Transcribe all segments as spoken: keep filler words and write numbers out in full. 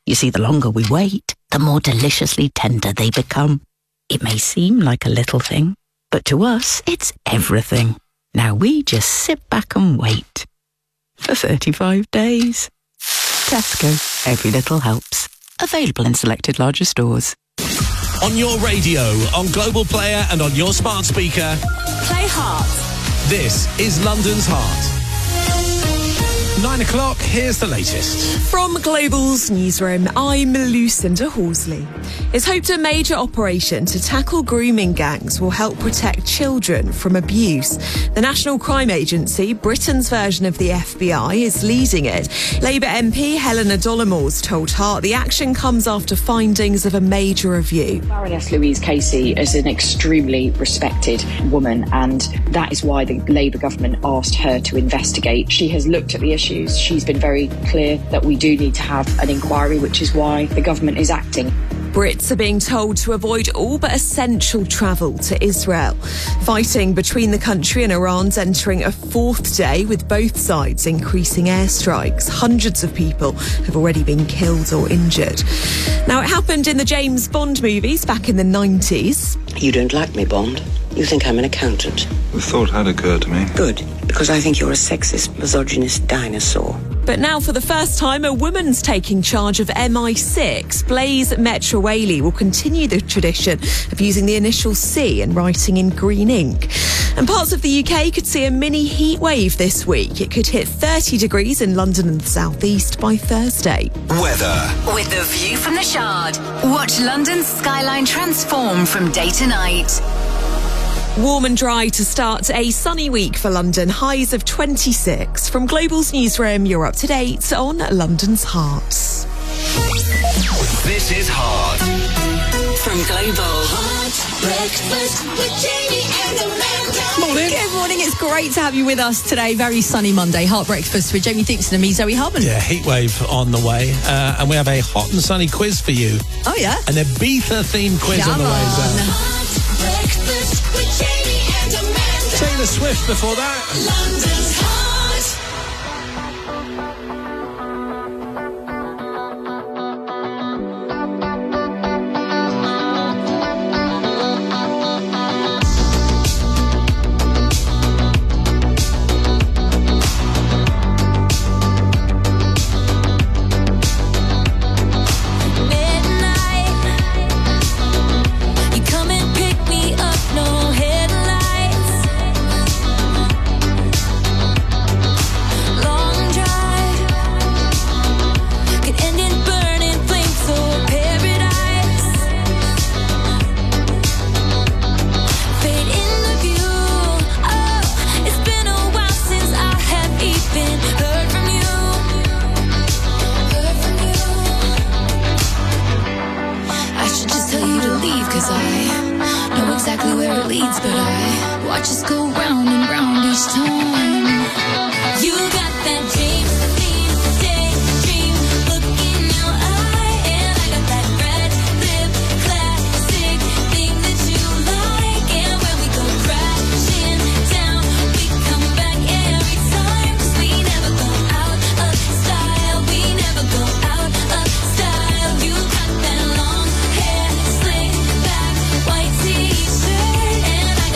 You see, the longer we wait, the more deliciously tender they become. It may seem like a little thing, but to us, it's everything. Now we just sit back and wait. For thirty-five days. Tesco. Every little helps. Available in selected larger stores. On your radio, on Global Player and on your smart speaker. Play Heart. This is London's Heart. Nine o'clock, here's the latest. From Global's newsroom, I'm Lucinda Horsley. It's hoped a major operation to tackle grooming gangs will help protect children from abuse. The National Crime Agency, Britain's version of the F B I, is leading it. Labour M P Helena Dollemore's told Heart the action comes after findings of a major review. Baroness Louise Casey is an extremely respected woman, and that is why the Labour government asked her to investigate. She has looked at the issue. She's been very clear that we do need to have an inquiry, which is why the government is acting. Brits are being told to avoid all but essential travel to Israel. Fighting between the country and Iran's entering a fourth day, with both sides increasing airstrikes. Hundreds of people have already been killed or injured. Now, it happened in the James Bond movies back in the nineties. You don't like me, Bond. You think I'm an accountant. The thought had occurred to me. Good, because I think you're a sexist, misogynist dinosaur. But now, for the first time, a woman's taking charge of M I six. Blaise Metrawali will continue the tradition of using the initial C and writing in green ink. And parts of the U K could see a mini heat wave this week. It could hit thirty degrees in London and the South East by Thursday. Weather. With the view from the Shard. Watch London's skyline transform from day to night. Warm and dry to start a sunny week for London. Highs of twenty-six. From Global's newsroom, you're up to date on London's Hearts. This is Heart. From Global. Heart Breakfast with Jamie and Amanda. Morning. Good morning. It's great to have you with us today. Very sunny Monday. Heart Breakfast with Jamie Dixon and me, Zoe Hubman. Yeah, heatwave on the way. Uh, and we have a hot and sunny quiz for you. Oh, yeah? An Ibiza-themed quiz Come on the way. on. Heart Breakfast with Jamie and Amanda. Taylor Swift before that. London's Heart.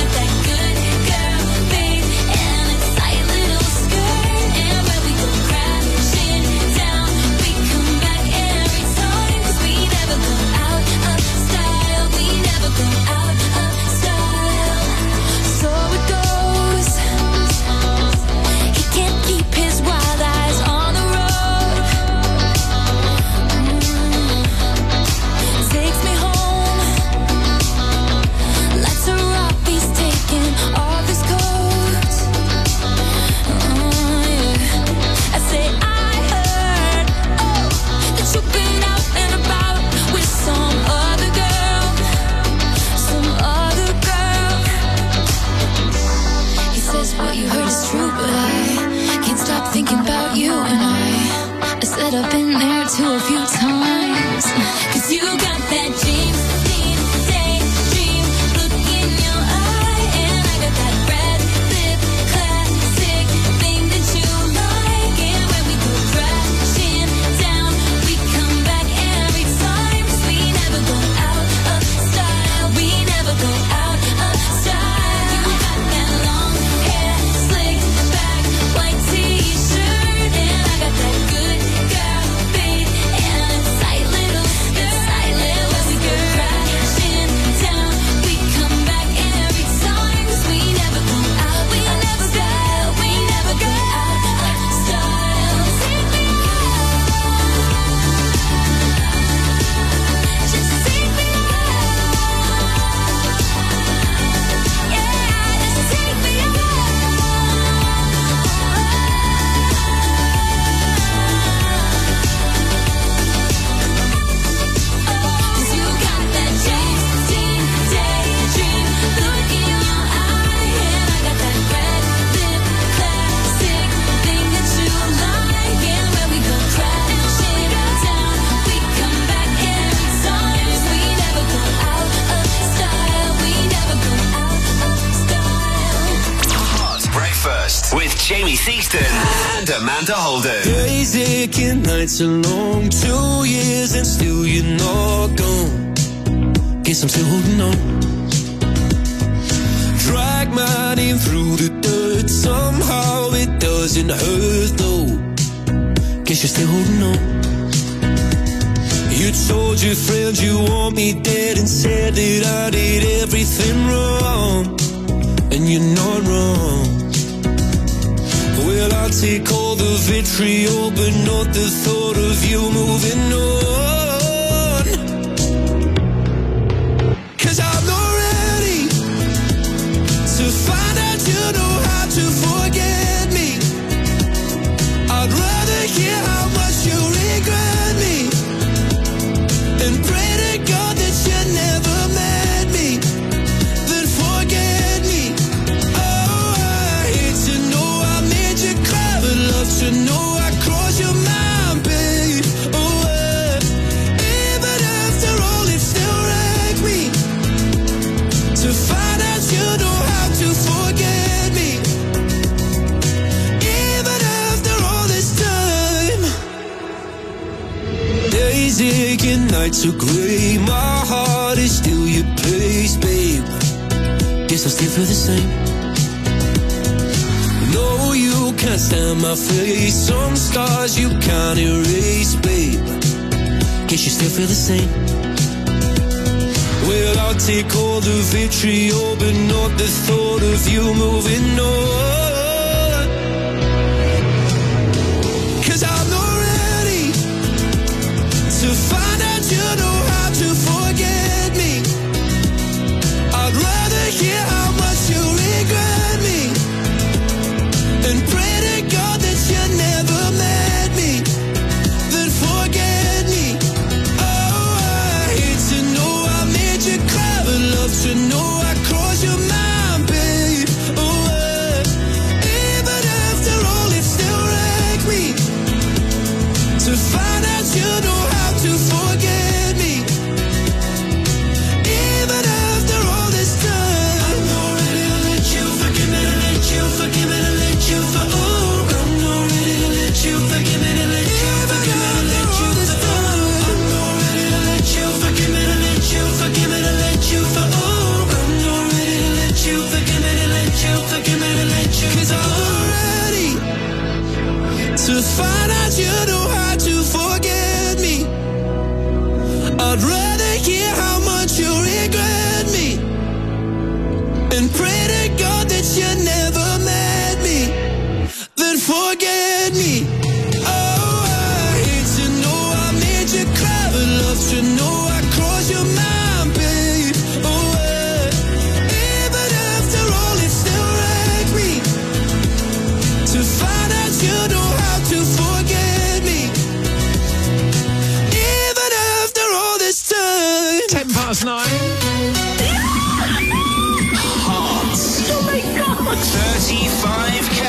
Crash Keith Easton and Amanda Holden. Days aching, nights are long, two years and still you're not gone. Guess I'm still holding on. Drag my name through the dirt, somehow it doesn't hurt though. Guess you're still holding on. You told your friends you want me dead and said that I did everything wrong. And you're not wrong. Well, I'll take all the vitriol, but not the thought of you moving on. Cause I'm not ready to find out you know how to forget me. I'd rather hear how much you regret me and pray to God that you never met me, then forget me. Oh, I hate to know I made you cry, but love to know I crossed your mind, babe. Oh, uh, even after all, it still wrecked me to find out you know how to forget me. Even after all this time, days aching, nights are grey, my heart is still your place, babe. Guess I still feel the same. No, you can't stand my face, some scars you can't erase, babe. Guess you still feel the same. Well, I'll take all the vitriol, but not the thought of you moving on. Cause I'm not ready to find out you know how to forget me. I'd rather hear how much you regret me and pray to God that you never met me, then forget me. Oh, I hate to know I made you cry, but love to know I crossed your mind, babe. Oh, uh, even after all, it still wrecked me to find out you know how to forget me. Even after all this time, I'm not ready to let you forgive me, to let you forgive me, to let you for oh, I'm not ready to let you forgive me, to let you forgive me, to let you for oh, I'm not ready to let you forgive me, to let you forgive me, to let you for oh, I'm not ready to let you forgive me, to let you forgive me, to let you. Cause I'm not ready to find out you know how to forget me. I'd rather hear how much you regret me and pray to God that you never met me, then forget me. Oh, I hate to know I made you cry, but love to know I crossed your mind, babe. Oh, uh, even after all, it still wrecked me to find out you know how to forget me. Even after all this time. Ten past nine. Hearts. Oh my God. thirty-five K.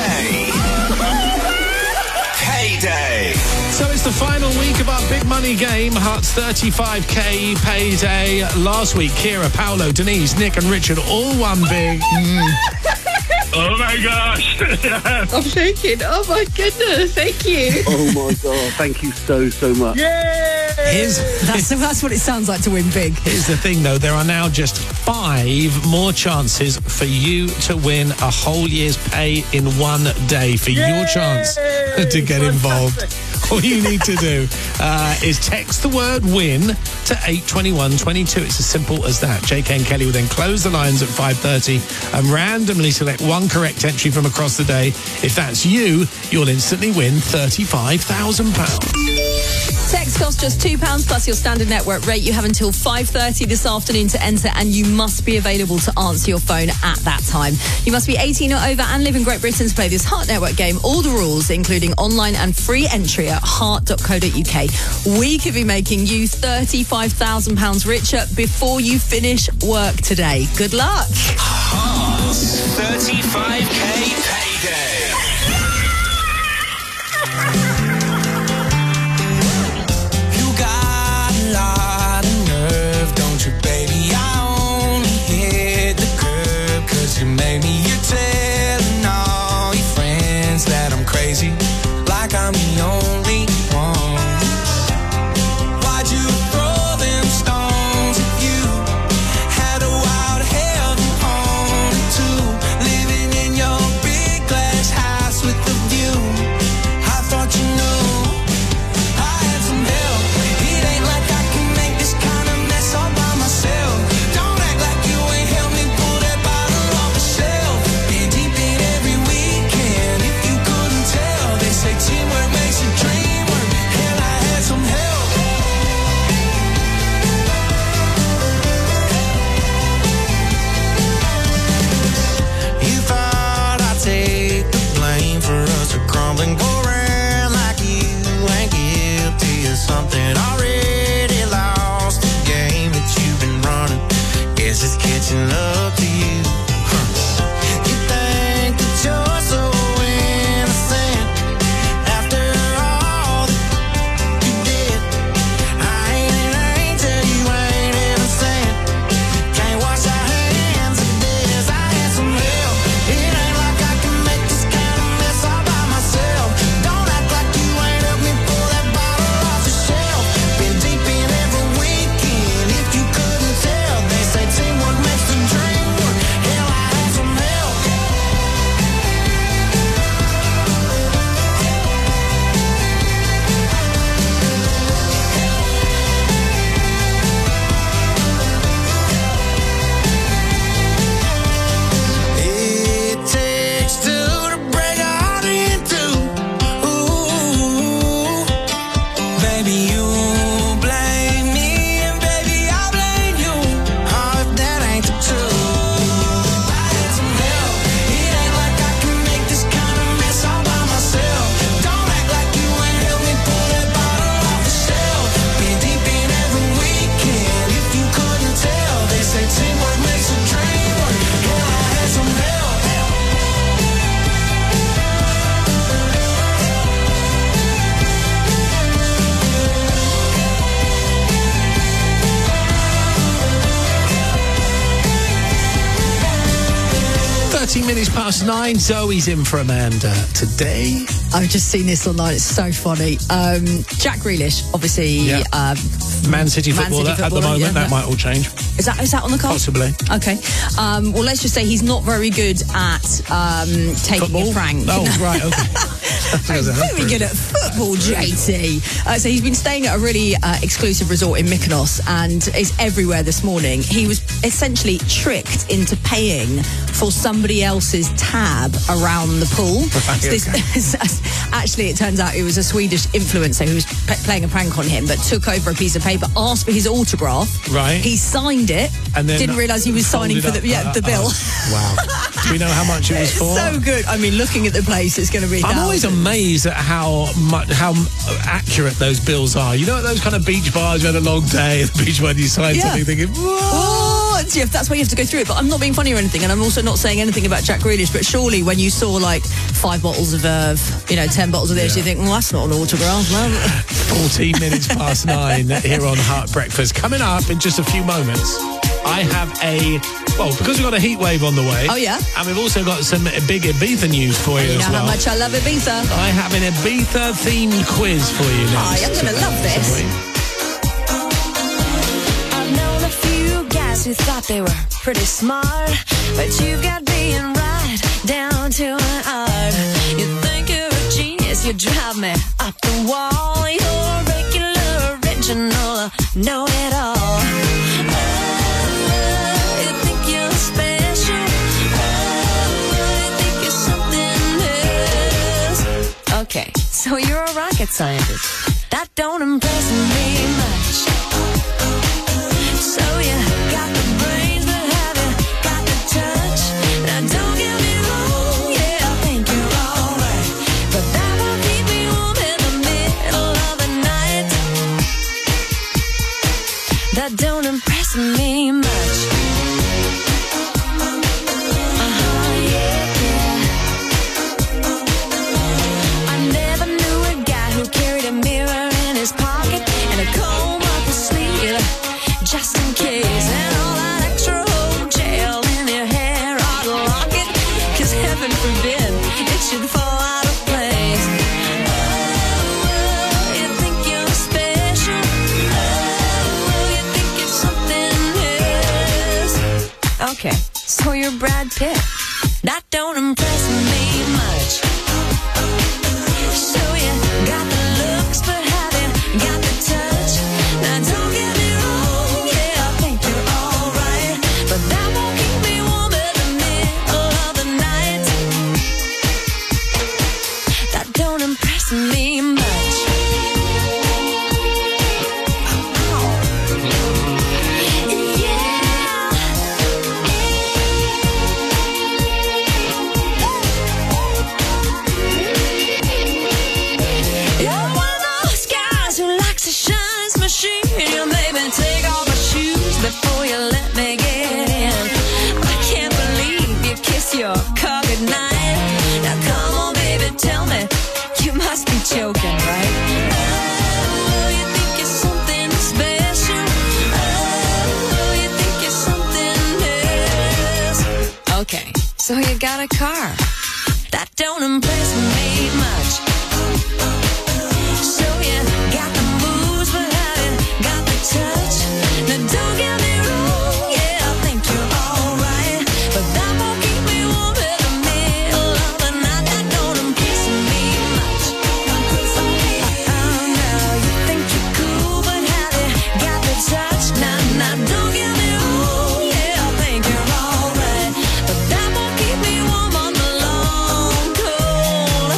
Payday. So it's the final week of our big money game, Hearts thirty-five K Payday. Last week, Kira, Paolo, Denise, Nick and Richard all won big. Mm. Oh my gosh. I'm shaking. Oh my goodness. Thank you. Oh my God. Thank you so, so much. Yay! Here's, That's, that's what it sounds like to win big. here's the thing, though. There are now just five more chances for you to win a whole year's pay in one day. For your chance to get involved, all you need to do uh, is text the word win to eight twenty-one twenty-two. It's as simple as that. J K and Kelly will then close the lines at five thirty and randomly select one correct entry from across the day. If that's you, you'll instantly win thirty-five thousand pounds. Text costs just two pounds plus your standard network rate. You have until five thirty this afternoon to enter, and you must be available to answer your phone at that time. You must be eighteen or over and live in Great Britain to play this Heart Network game. All the rules, including online and free entry at heart dot co dot uk. We could be making you thirty-five thousand pounds richer before you finish work today. Good luck. Hearts thirty-five K Payday. You made me, you're telling all your friends that thirty minutes past nine. Zoe's in for Amanda today. I've just seen this online. It's so funny. Um, Jack Grealish, obviously, Yeah. um, Man City Man footballer, City at the footballer, moment. yeah, that yeah. might all change. Is that is that on the card? Possibly. Okay. Um, well, let's just say he's not very good at um, taking Football? a prank. Oh, right, okay. He's very good at football, J T. Uh, so he's been staying at a really uh, exclusive resort in Mykonos and is everywhere this morning. He was essentially tricked into paying for somebody else's tab around the pool. Right, So this, actually, it turns out it was a Swedish influencer who was pe- playing a prank on him, but took over a piece of paper, asked for his autograph. Right. He signed it. And then didn't realise he was signing for folded the up, yeah uh, the bill. oh, wow. Do we know how much it was It's for? so good. I mean, looking at the place, it's going to be. I'm always thousands. amazed at how much, how accurate those bills are. You know, at those kind of beach bars, you had a long day at the beach when you sign Yeah. something thinking, Oh, it's- yeah, that's why you have to go through it. But I'm not being funny or anything, and I'm also not saying anything about Jack Grealish. But surely, when you saw like five bottles of Verve, you know, ten bottles of this, Yeah. you think, well, that's not an autograph. Well, fourteen minutes past nine here on Heart Breakfast. Coming up in just a few moments, I have a, well, because we've got a heat wave on the way. Oh, yeah? And we've also got some big Ibiza news for you you as know well. how much I love Ibiza. I have an Ibiza-themed quiz for you Oh, next. I'm going to love this. I've known a few guys who thought they were pretty smart, but you've got being right down to an art. You think you're a genius, you drive me up the wall. You're regular, original, know it all. Oh, you think you're special. Oh, you think you're something else. Okay, so you're a rocket scientist. That don't impress me much. So you got the brains, but have you got the touch? Now don't get me wrong, yeah, I think you're alright, but that won't keep me warm in the middle of the night. That don't impress me much. Uh-huh, yeah, yeah. I never knew a guy who carried a mirror in his pocket and a comb up his sleeve, just in case, and all that extra hotel in your hair ought to lock it, 'cause heaven forbid it should fall out of place. Oh, you think you're special. Oh, you think you're something else. Okay, so you're Brad Pitt. That don't impress me much. So you got the looks, but have you got the touch? Now don't get me wrong, yeah, I think you're alright, but that won't keep me warm in the middle of the night. That don't impress me much. You're one of those guys who likes a shines machine. You made me take off my shoes before you let me get in. I can't believe you kiss your car goodnight. Now come on, baby, tell me, you must be joking, right? Oh, you think you're something special. Oh, you think you're something else. Okay, so you got a car. That don't impress me much. So you got the moves, but have you got the touch? Now don't get me wrong, yeah, I think you're alright, but that won't keep me warm in the middle of the night. That don't impress me much. Oh no, you think you're cool, but have you got the touch? Now, now don't get me wrong, yeah, I think you're alright, but that won't keep me warm on the long, cold,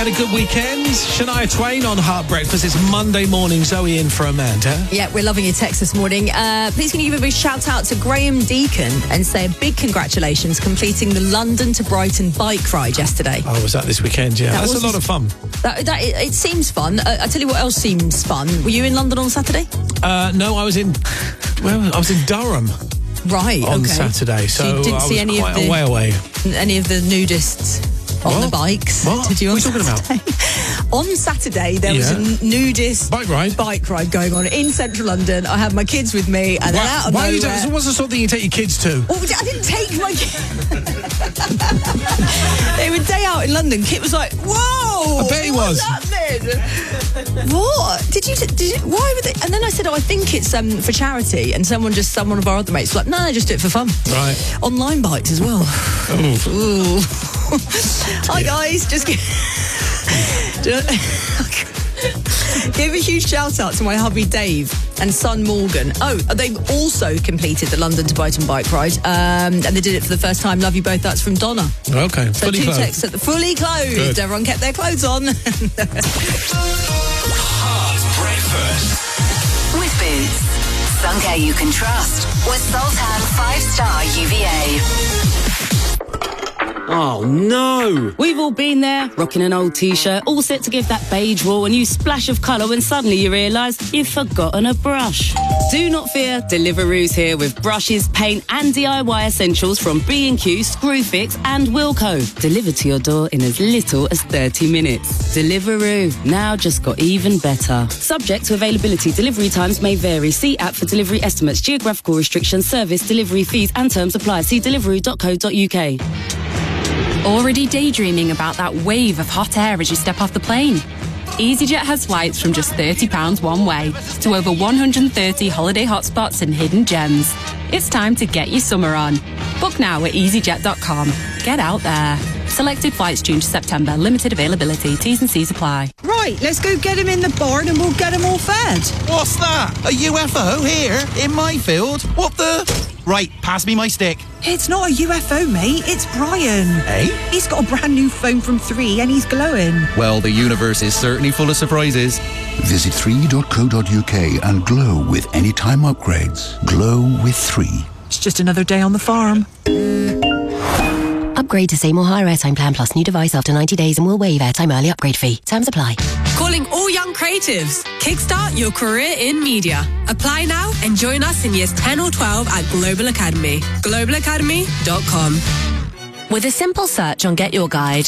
had a good weekend? Shania Twain on Heart Breakfast. It's Monday morning. Zoe in for Amanda. Yeah, we're loving your text this morning. Uh, please can you give a big shout out to Graham Deacon and say a big congratulations completing the London to Brighton bike ride yesterday. Oh, was that this weekend? Yeah, That that's was a lot of fun. That, that it, it seems fun. Uh, I tell you what else seems fun. Were you in London on Saturday? Uh, no, I was in. Well, I was in Durham. Right. On okay. Saturday, so, so you didn't I see was any quite of the a way away. any of the nudists on What? the bikes. What? Did you? On What are you talking Saturday? On Saturday, there Yeah. was a nudist bike ride. Bike ride going on in central London. I had my kids with me, and then Why, out of why are you nowhere. doing, so what's the sort of thing you take your kids to? Well, I didn't take my kids. They were day out in London. Kit was like, "Whoa!" I bet he what's was. happening? What did you? Did you? Why would they? And then I said, "Oh, I think it's um for charity." And someone just, some one of our other mates was like, "No, no, just do it for fun." Right. Online bikes as well. Oof. Ooh. Hi guys, just give, give a huge shout out to my hubby Dave and son Morgan. Oh, they've also completed the London to Brighton bike ride, um, and they did it for the first time. Love you both. That's from Donna. Okay, So fully two clothed. texts at the fully clothed. Good. Everyone kept their clothes on. Heart Breakfast. With Boots. Sun care you can trust. With Sultan five star U V A. Oh no! We've all been there, rocking an old t-shirt, all set to give that beige wall a new splash of colour when suddenly you realise you've forgotten a brush. Do not fear, Deliveroo's here with brushes, paint and D I Y essentials from B and Q, Screwfix and Wilco. Delivered to your door in as little as thirty minutes. Deliveroo, now just got even better. Subject to availability, delivery times may vary. See app for delivery estimates, geographical restrictions, service, delivery fees and terms apply. See deliveroo dot co dot uk. Already daydreaming about that wave of hot air as you step off the plane? EasyJet has flights from just thirty pounds one way to over one hundred thirty holiday hotspots and hidden gems. It's time to get your summer on. Book now at easyjet dot com. Get out there. Selected flights June to September. Limited availability. T's and C's apply. Right, let's go get him in the barn and we'll get him all fed. What's that? A U F O here in my field? What the? Right, pass me my stick. It's not a U F O, mate. It's Brian. Eh? He's got a brand new phone from three and he's glowing. Well, the universe is certainly full of surprises. Visit three dot co dot uk and glow with anytime upgrades. Glow with three. It's just another day on the farm. Upgrade to Seymour Higher Airtime Plan Plus. New device after ninety days and will waive airtime early upgrade fee. Terms apply. Calling all young creatives. Kickstart your career in media. Apply now and join us in years ten or twelve at Global Academy. global academy dot com. With a simple search on Get Your Guide,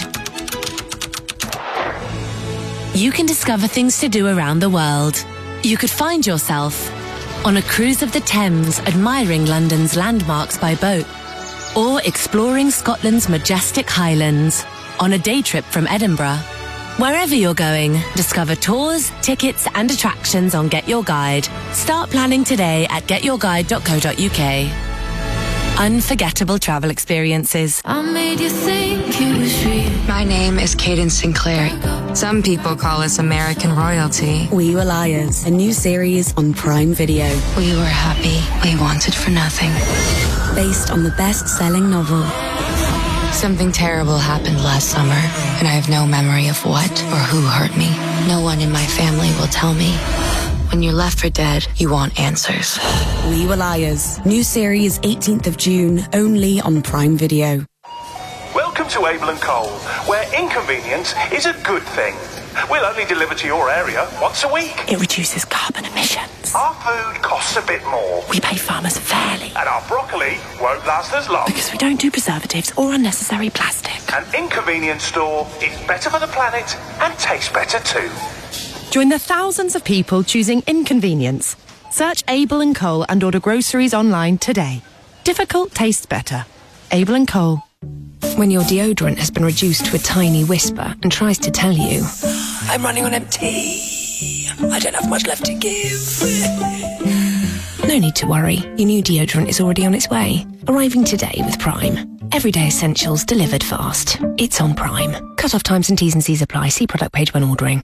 you can discover things to do around the world. You could find yourself on a cruise of the Thames admiring London's landmarks by boat, or exploring Scotland's majestic Highlands on a day trip from Edinburgh. Wherever you're going, discover tours, tickets and attractions on Get Your Guide. Start planning today at get your guide dot co dot uk. Unforgettable travel experiences. I made you think it was real. My name is Cadence Sinclair. Some people call us American royalty. We Were Liars, a new series on Prime Video. We were happy. We wanted for nothing. Based on the best-selling novel. Something terrible happened last summer, and I have no memory of what or who hurt me. No one in my family will tell me. When you're left for dead, you want answers. We Were Liars. New series eighteenth of June, only on Prime Video. Welcome to Abel and Cole, where inconvenience is a good thing. We'll only deliver to your area once a week. It reduces carbon emissions. Our food costs a bit more. We pay farmers fairly. And our broccoli won't last as long. Because we don't do preservatives or unnecessary plastic. An inconvenience store is better for the planet and tastes better too. Join the thousands of people choosing inconvenience. Search Abel and Cole and order groceries online today. Difficult tastes better. Abel and Cole. When your deodorant has been reduced to a tiny whisper and tries to tell you, I'm running on empty. I don't have much left to give. No need to worry. Your new deodorant is already on its way. Arriving today with Prime. Everyday essentials delivered fast. It's on Prime. Cut-off times and T's and C's apply. See product page when ordering.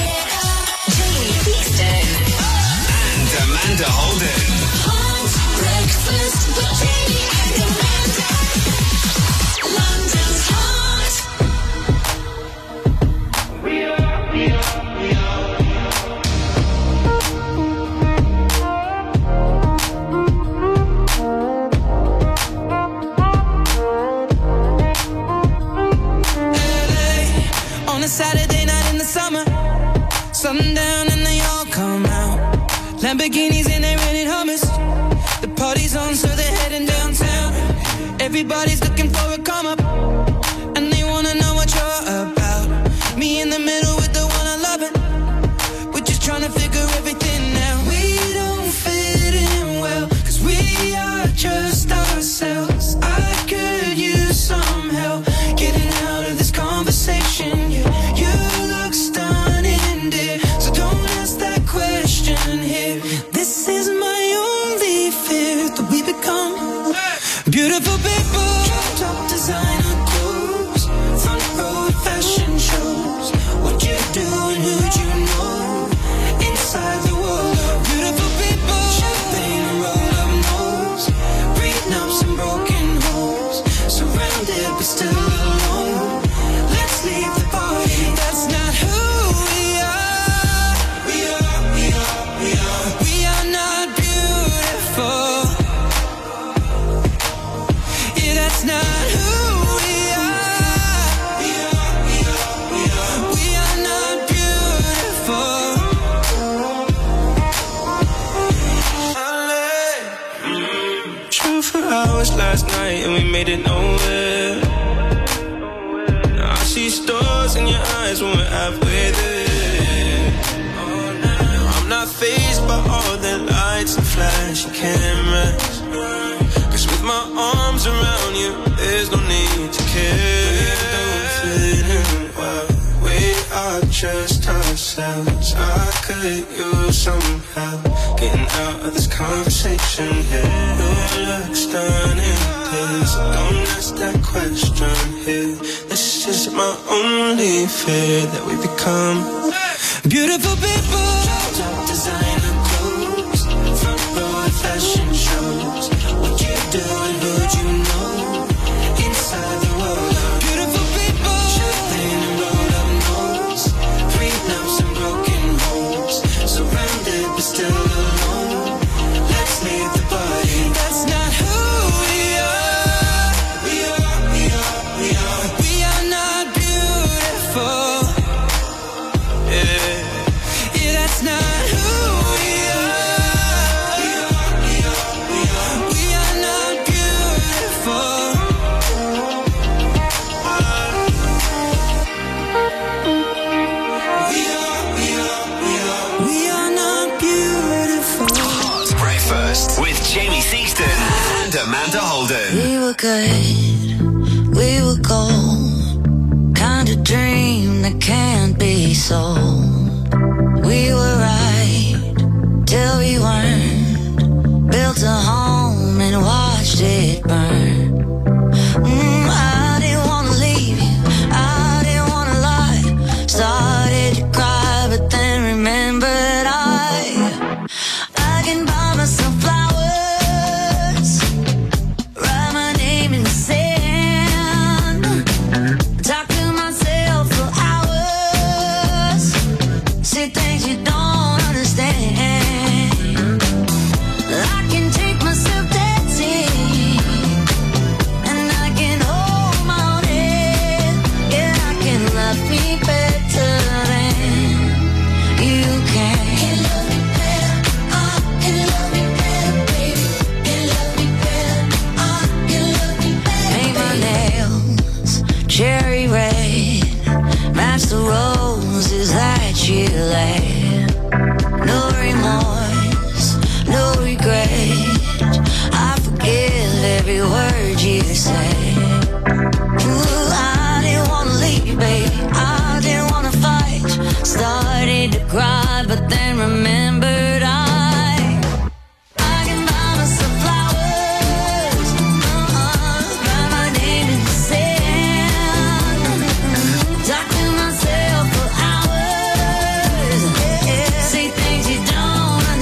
And Amanda Holden. Breakfast with Jamie and Amanda. London's hot. We On a Saturday night in the summer, sundown and they all come out. Lamborghinis and they're renting Hummers. The party's on, so they're heading downtown. Everybody's looking for a come up, and they wanna know what you're about. Me in the middle with the one I love it. We're just trying to figure everything out. We don't fit in well, cause we are just ourselves. I could use some help getting out of this conversation. You, you look stunning, dear, so don't ask that question here. This is my only fear, that we become beautiful people. Top designer clothes, front row fashion shows. What you do and who'd you know? Inside the world of beautiful people. Champagne and roll up nose, prenups and broken homes. Surrounded but still alone. Let's leave the party. That's not who we are. We are, we are, we are. We are not beautiful. Yeah, that's not who we are. We are, we are, we are. We are not beautiful. True for hours last night and we made it nowhere. Now I see stars in your eyes when we're halfway there. I'm not fazed by all the lights and flashing cameras, cause with my arms around you, there's no need to care. Don't fit in well, we are just ourselves. I could use some help getting out of this conversation here. You look stunning, please don't ask that question here. This is my only fear, that we become beautiful people. Top designer clothes, front row fashion shows. What you do and who'd you know? Inside the world of beautiful people. Champagne and roll up nose, prenups and broken homes. Surrounded but still alone. Let's leave the party. That's not who we are. We are, we are, we are. We are not beautiful. Yeah, yeah, that's not who we are. We are, we are, we are. We are not beautiful. We are, we are, we are. We are not beautiful. Breakfast with Jamie Theakston and Amanda Holden. We were good, we were gold, kind of dream that can't be sold. We were right till we weren't, built a home and watched it burn. Mm, I didn't wanna leave you, I didn't wanna lie. Started to cry, but then remembered I I can buy myself flowers, write my name in the sand, talk to myself for hours, say things you don't understand. I can take myself dancing, and I can hold my own head. Yeah, I can love me better than you can. Can love me better, uh, can love me better, baby. Can love me better, uh, can love me better. Paint my nails cherry red, match the roses that you laid. No remorse, no regret. I forgive every word you say. Ooh, I didn't wanna leave you, baby. I didn't wanna fight. Started to cry, but then remembered I I can buy myself flowers, uh-uh, write my name in the sand, talk to myself for hours, yeah, say things you don't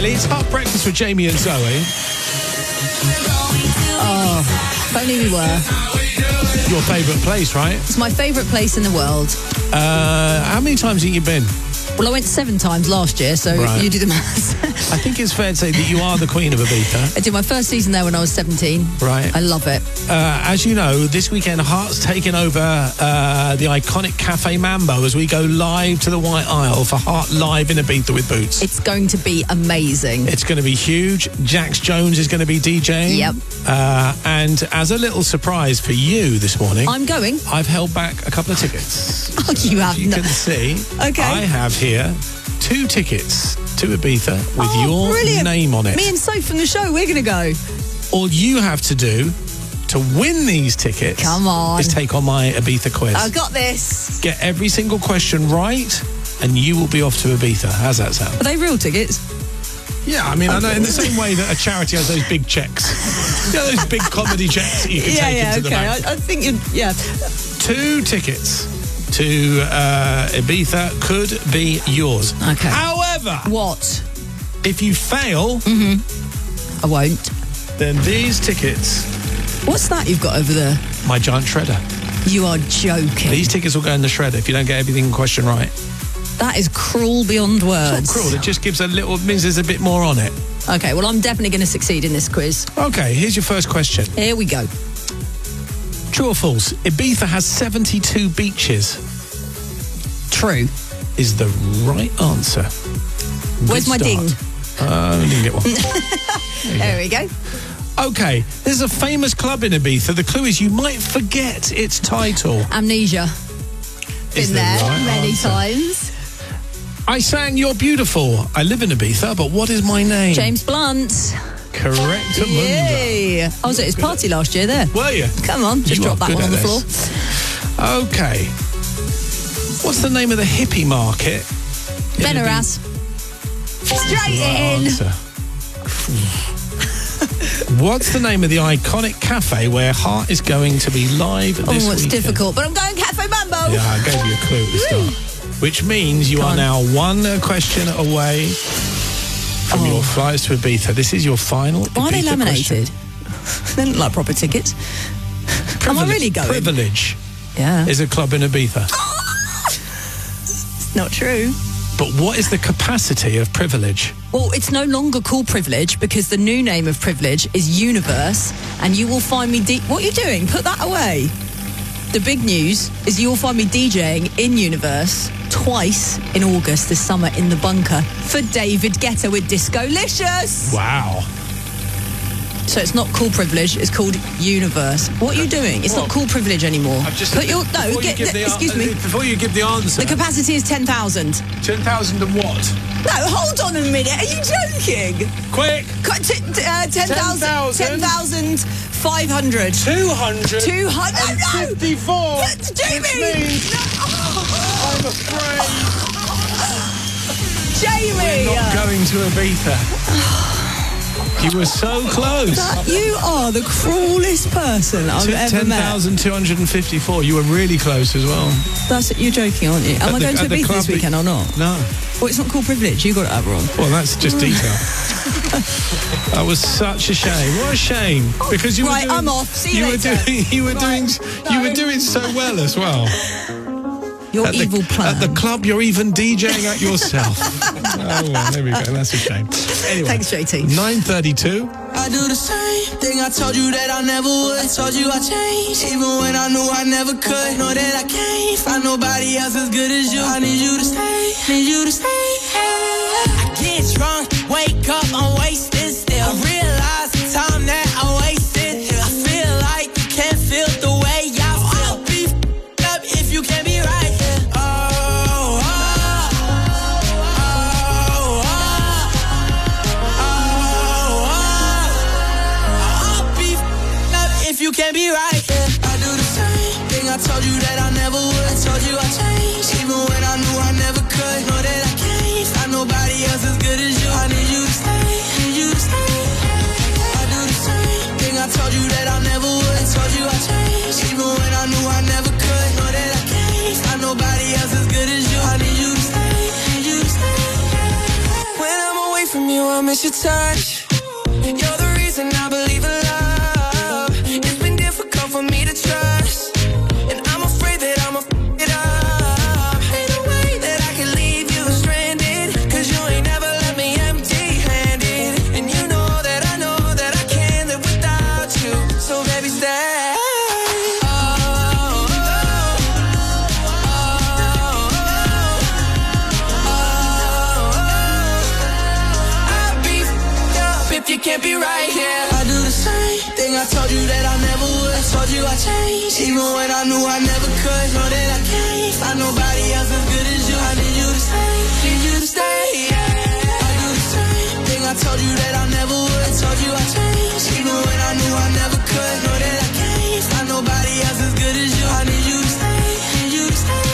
Ellie. It's Hot Breakfast with Jamie and Zoe. Oh, if only we were. Your favourite place, right? It's my favourite place in the world. Uh, how many times have you been? Well, I went seven times last year, so Right. you do the maths. I think it's fair to say that you are the Queen of Ibiza. I did my first season there when I was seventeen. Right. I love it. Uh, as you know, this weekend, Heart's taken over uh, the iconic Cafe Mambo as we go live to the White Isle for Heart Live in Ibiza with Boots. It's going to be amazing. It's going to be huge. Jax Jones is going to be DJing. Yep. Uh, and as a little surprise for you this morning, I'm going. I've held back a couple of tickets. Oh, you have You no- can see. Okay. I have here two tickets to Ibiza with Oh, your brilliant. name on it. Me and Soph from the show, we're going to go. All you have to do to win these tickets Come on. is take on my Ibiza quiz. I got this. Get every single question right, and you will be off to Ibiza. How's that sound? Are they real tickets? Yeah, I mean, I know in the same way that a charity has those big checks. You know, those big comedy checks that you can yeah, take yeah, into the okay. bank. I, I think you yeah. Two tickets to uh, Ibiza could be yours. Okay. However, What? if you fail, I won't. then these tickets, What's that you've got over there? my giant shredder. You are joking. These tickets will go in the shredder if you don't get everything in question right. That is cruel beyond words. It's not cruel, it just gives a little, means there's a bit more on it. Okay, well, I'm definitely going to succeed in this quiz. Okay, here's your first question. Here we go. True or false? Ibiza has seventy-two beaches. True. Is the right answer. Where's Good my start. ding? Uh, I didn't get one. There we go. Okay, there's a famous club in Ibiza. The clue is you might forget its title. Amnesia. Is Been the there right many answer. times. I sang You're Beautiful. I live in Ibiza, but what is my name? James Blunt. Correct. Yay. I was at his party last year there. Were you? Come on, just You drop are that good one on at the this. floor. Okay. What's the name of the hippie market? in Benaras. Straight Right in. answer. What's the name of the iconic cafe where Heart is going to be live this Oh, it's weekend? difficult, but I'm going Cafe Mambo. Yeah, I gave you a clue at the start. Which means you Go are on. now one uh, question away from Oh. your flights to Ibiza. This is your final Why are they Ibiza laminated? They look like proper tickets. Am I really going? Privilege Yeah. is a club in Ibiza. Not true. But what is the capacity of Privilege? Well, it's no longer called Privilege because the new name of Privilege is Universe, and you will find me. D- what are you doing? Put that away. The big news is you will find me DJing in Universe twice in August this summer in the Bunker for David Guetta with Discolicious. Wow. So it's not called Privilege, it's called Universe. What are you doing? It's not called Privilege anymore. I've just Put your no. before you Get, give the excuse an- me. Before you give the answer, The capacity is ten thousand. ten thousand and what? No, hold on a minute. Are you joking? Quick! Qu- t- t- uh, ten thousand. ten thousand five hundred. two hundred. two hundred. No! fifty-four. But, Jamie! Which means I'm afraid Jamie! we're not going to Ibiza. You were so close. That- you are the cruelest person I've ever ten met. thousand two hundred fifty-four. You were really close as well. That's you're joking, aren't you? Am At I the- going to at the Ibiza club this that- weekend or not? No. Well, it's not called Privilege. You got it over on. Well, that's just detail. That was such a shame. What a shame! Because you Right, were doing, I'm off. See you were later. doing. You were doing. You were doing so well as well. Your At evil the, plan. At the club, you're even DJing at yourself. Oh, well, there we go. That's a shame. Anyway, Thanks, J T. nine thirty-two. I do the same thing I told you that I never would. I told you I changed, even when I knew I never could. Know that I can't find nobody else as good as you. I need you to stay, need you to stay. I get drunk, wake up, I'm wasted still. I realize the time that I wasted. I feel like you can't feel the way I feel. I'll be f***ed up if you can't be right here. Oh, oh, oh, oh, oh, oh. I'll be f***ed up if you can't be right here. I do the same thing I told you that I never would. I told you I changed, even when I knew I never could. Know that I can't find nobody else as good as you. I need you to stay, need you to stay. I do the same thing I told you that I never would. I told you I changed, even when I knew I never could. Know that I can't find nobody else as good as you. I need you to stay, need you to stay. When I'm away from you, I miss miss your touch. You're the reason I believe in love. It's been difficult for me to trust, and I'm afraid that I'ma f it up. Ain't no way that I can leave you stranded, cause you ain't never left me empty-handed. And you know that I know that I can't live without you. So baby, stay. You can't be right here. I do the same thing I told you that I never would. I told you I changed, even when I knew I never could. Know that I can't find nobody else as good as you. I need you to stay, need you to stay, yeah. I do the same thing I told you that I never would. I told you I changed, even when I knew I never could. Know that I can't find nobody else as good as you. I need you to stay, need you to stay,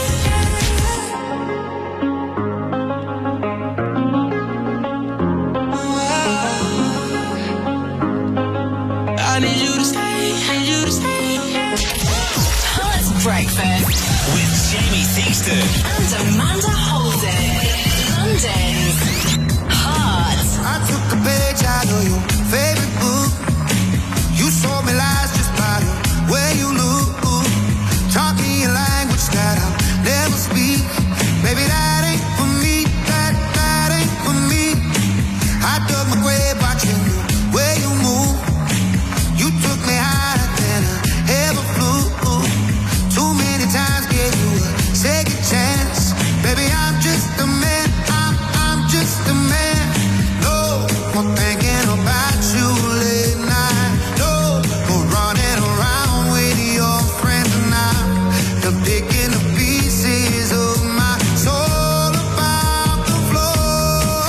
I need you to stay, need you to stay. Hot Breakfast with Jamie Theakston and Amanda Holden. London's Hot. I took a page out of your favorite book. You sold me lies just by the way you look. Taught me a language that I'll never speak. Baby, that ain't for me, that, that ain't for me. I dug my grave watching you, where you move. You took me higher than I ever flew. Too many times gave you a second chance. Baby, I'm just a man. I'm, I'm just a man. No more thinking about you late night. No more running around with your friends now. They're picking the pieces of my soul about the floor.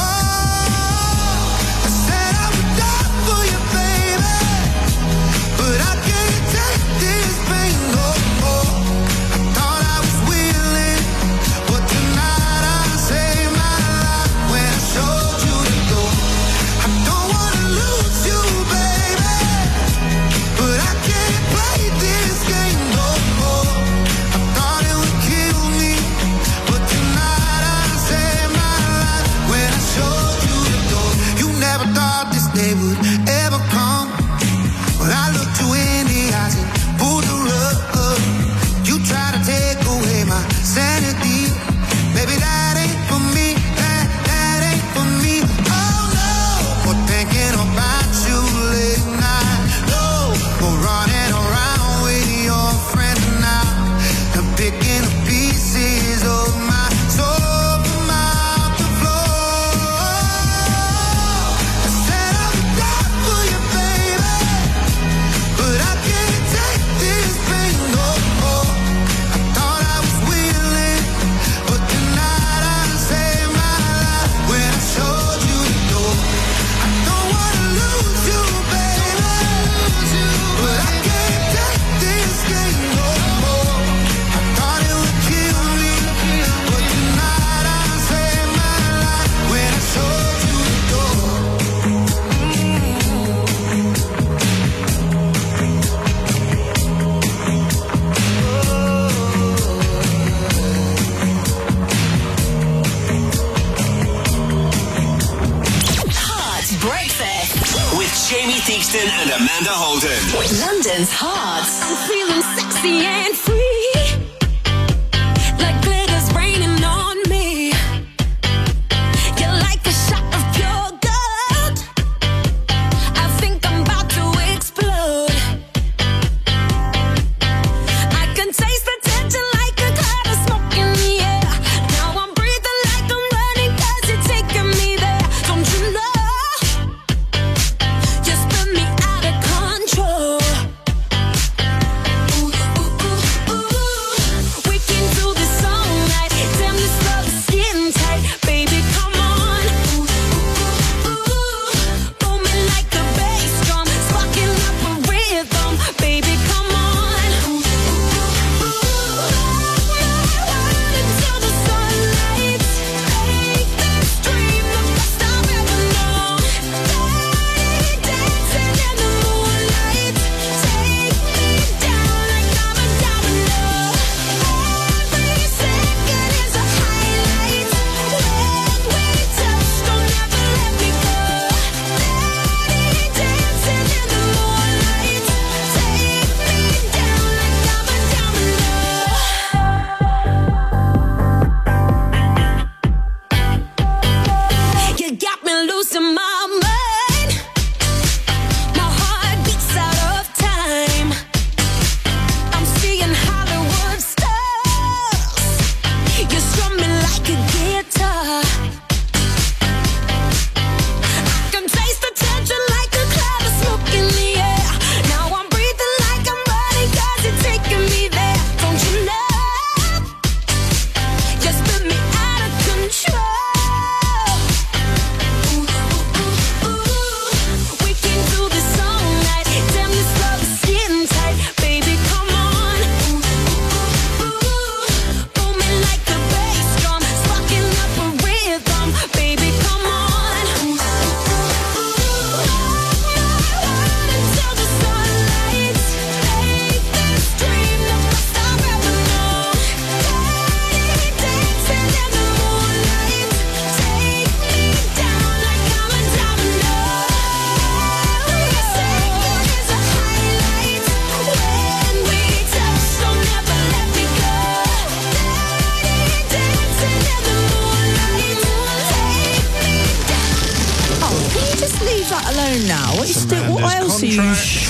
I said I would die for you, baby, but I can't take this pain no more. I thought I was willing, but tonight I saved my life when I showed you the door. I don't wanna lose you, baby, but I can't play this game no more. I thought it would kill me, but tonight I saved my life when I showed you the door. You never thought this day would ever come, but I looked you in the eyes and pulled the rug. You tried to take away my sanity. Baby, that ain't for me. That, that ain't for me. Oh no, for thinking about you late night. No, for running around with your friends now. I'm picking the pieces of my soul from out the floor. I said I would die for you, baby, but I can't take this pain no more. I thought I was willing, but tonight I saved my life when I showed you the door. I don't wanna lose you, baby, but I can't take this game no more. I thought it would kill me, but tonight I saved my life when I showed you the door. Hot Breakfast with Jamie Theakston and Amanda Holden. London's Hot. I'm feeling sexy and free, like glitter's raining on me. You're like a shot of pure gold. I think I'm about to explode. I can taste the tension like a cloud of smoke in the air. Now I'm breathing like I'm running 'cause you're taking me there. Don't you know? You spin me out of control. Ooh, ooh, ooh, ooh.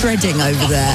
shredding over there.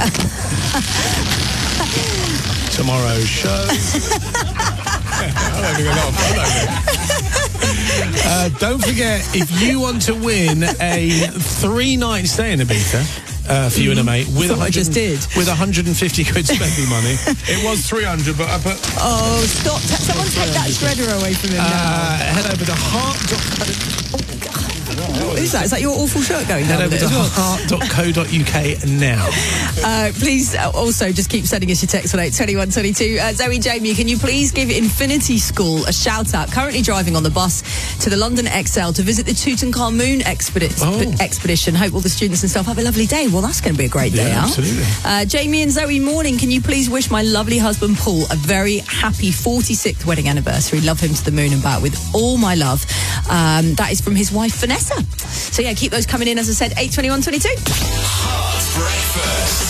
Tomorrow's show. I'm having a lot of fun over it. Uh, don't forget, if you want to win a three-night stay in Ibiza, uh, for you and a mate, with That's what I just did. with one hundred fifty quid spending money. It was three hundred, but I put. Oh, stop! T- someone take that shredder away from him now. Uh, head over to heart. What is that? Is that your awful shirt going Head down over with to it as well? heart dot co dot U K now. Uh, please uh, also just keep sending us your text on eight twenty-one twenty-two. Uh, Zoe Jamie, can you please give Infinity School a shout out? Currently driving on the bus to the London X L to visit the Tutankhamun expedi- Oh. expedition. Hope all the students and staff have a lovely day. Well, that's going to be a great day Yeah, out. absolutely. Uh, Jamie and Zoe, morning. Can you please wish my lovely husband Paul a very happy forty-sixth wedding anniversary? Love him to the moon and back with all my love. Um, that is from his wife Vanessa. So yeah, keep those coming in. As I said, eight twenty-one twenty-two. Breakfast.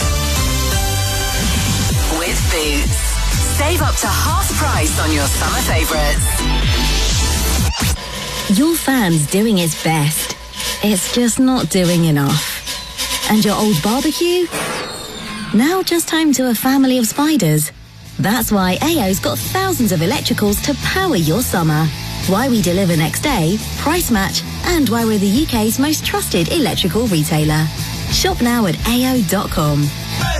With Boots. Save up to half price on your summer favourites. Your fan's doing its best. It's just not doing enough. And your old barbecue? Now just home to a family of spiders. That's why A O's got thousands of electricals to power your summer. Why we deliver next day, price match, and why we're the U K's most trusted electrical retailer. Shop now at A O dot com.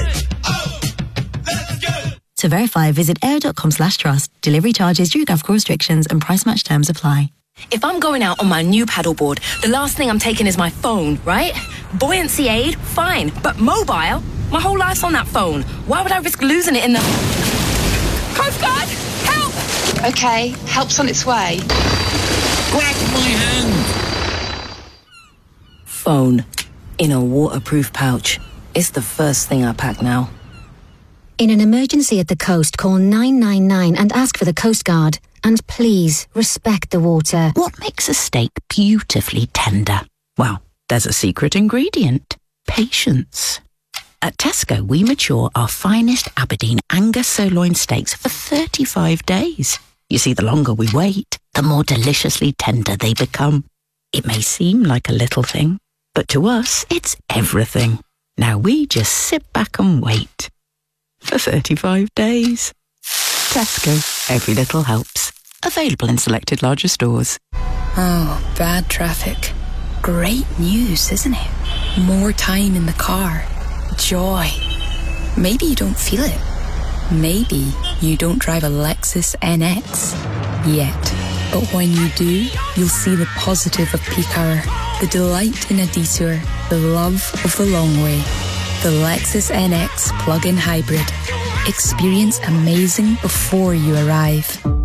To verify, visit A O dot com slash trust. Delivery charges, geographical restrictions, and price match terms apply. If I'm going out on my new paddleboard, the last thing I'm taking is my phone, right? Buoyancy aid, fine. But mobile? My whole life's on that phone. Why would I risk losing it in the... Coast Guard! Help! Okay, help's on its way. Grab my hand! Phone. In a waterproof pouch. It's the first thing I pack now. In an emergency at the coast, call nine nine nine and ask for the Coast Guard. And please, respect the water. What makes a steak beautifully tender? Well, there's a secret ingredient. Patience. At Tesco, we mature our finest Aberdeen Angus sirloin steaks for thirty-five days. You see, the longer we wait, the more deliciously tender they become. It may seem like a little thing, but to us, it's everything. Now we just sit back and wait. For thirty-five days. Tesco, every little helps. Available in selected larger stores. Oh, bad traffic. Great news, isn't it? More time in the car. Joy. Maybe you don't feel it. Maybe you don't drive a Lexus N X yet. But when you do, you'll see the positive of peak hour, the delight in a detour, the love of the long way. The Lexus N X plug-in hybrid. Experience amazing before you arrive.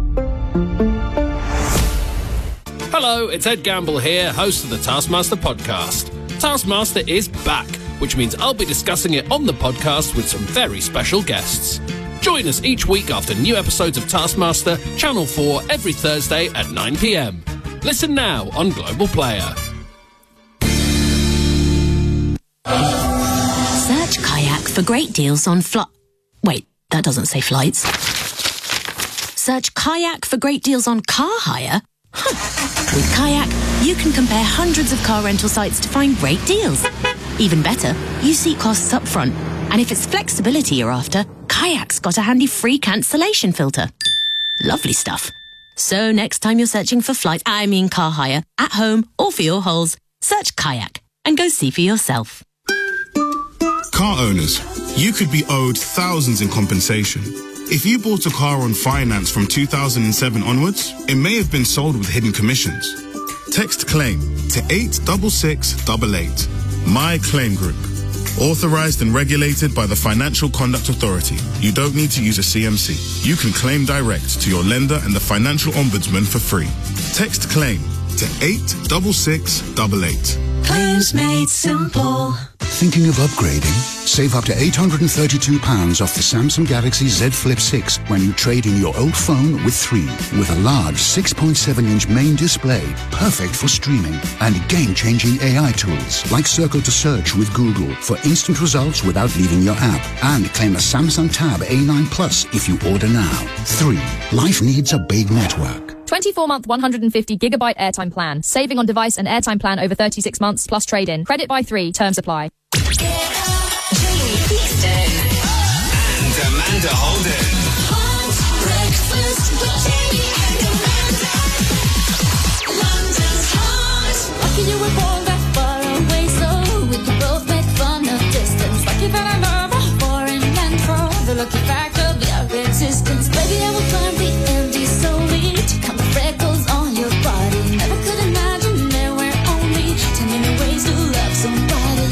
Hello, it's Ed Gamble here, host of the Taskmaster podcast. Taskmaster is back, which means I'll be discussing it on the podcast with some very special guests. Join us each week after new episodes of Taskmaster, Channel four, every Thursday at nine p.m. Listen now on Global Player. Search Kayak for great deals on flight. Wait, that doesn't say flights. Search Kayak for great deals on car hire. Huh. With Kayak, you can compare hundreds of car rental sites to find great deals. Even better, you see costs up front. And if it's flexibility you're after, Kayak's got a handy free cancellation filter. Lovely stuff. So next time you're searching for flight, I mean car hire, at home or for your holes, search Kayak and go see for yourself. Car owners, you could be owed thousands in compensation. If you bought a car on finance from two thousand seven onwards, it may have been sold with hidden commissions. Text CLAIM to eight six six eight eight. My Claim Group. Authorized and regulated by the Financial Conduct Authority. You don't need to use a C M C. You can claim direct to your lender and the Financial Ombudsman for free. Text CLAIM to eight six six eight eight. Claims made simple. Thinking of upgrading? Save up to eight hundred thirty-two pounds off the Samsung Galaxy Z Flip six when you trade in your old phone with three. With a large six point seven inch main display, perfect for streaming, and game-changing A I tools like Circle to Search with Google for instant results without leaving your app. And claim a Samsung Tab A nine Plus if you order now. three. Life needs a big network. twenty-four month one hundred fifty gigabyte airtime plan. Saving on device and airtime plan over thirty-six months plus trade-in. Credit by three. Terms apply. Get up, the lucky fact of your existence. Baby, I will climb the empty slowly to count the freckles on your body. Never could imagine there were only ten million ways to love somebody.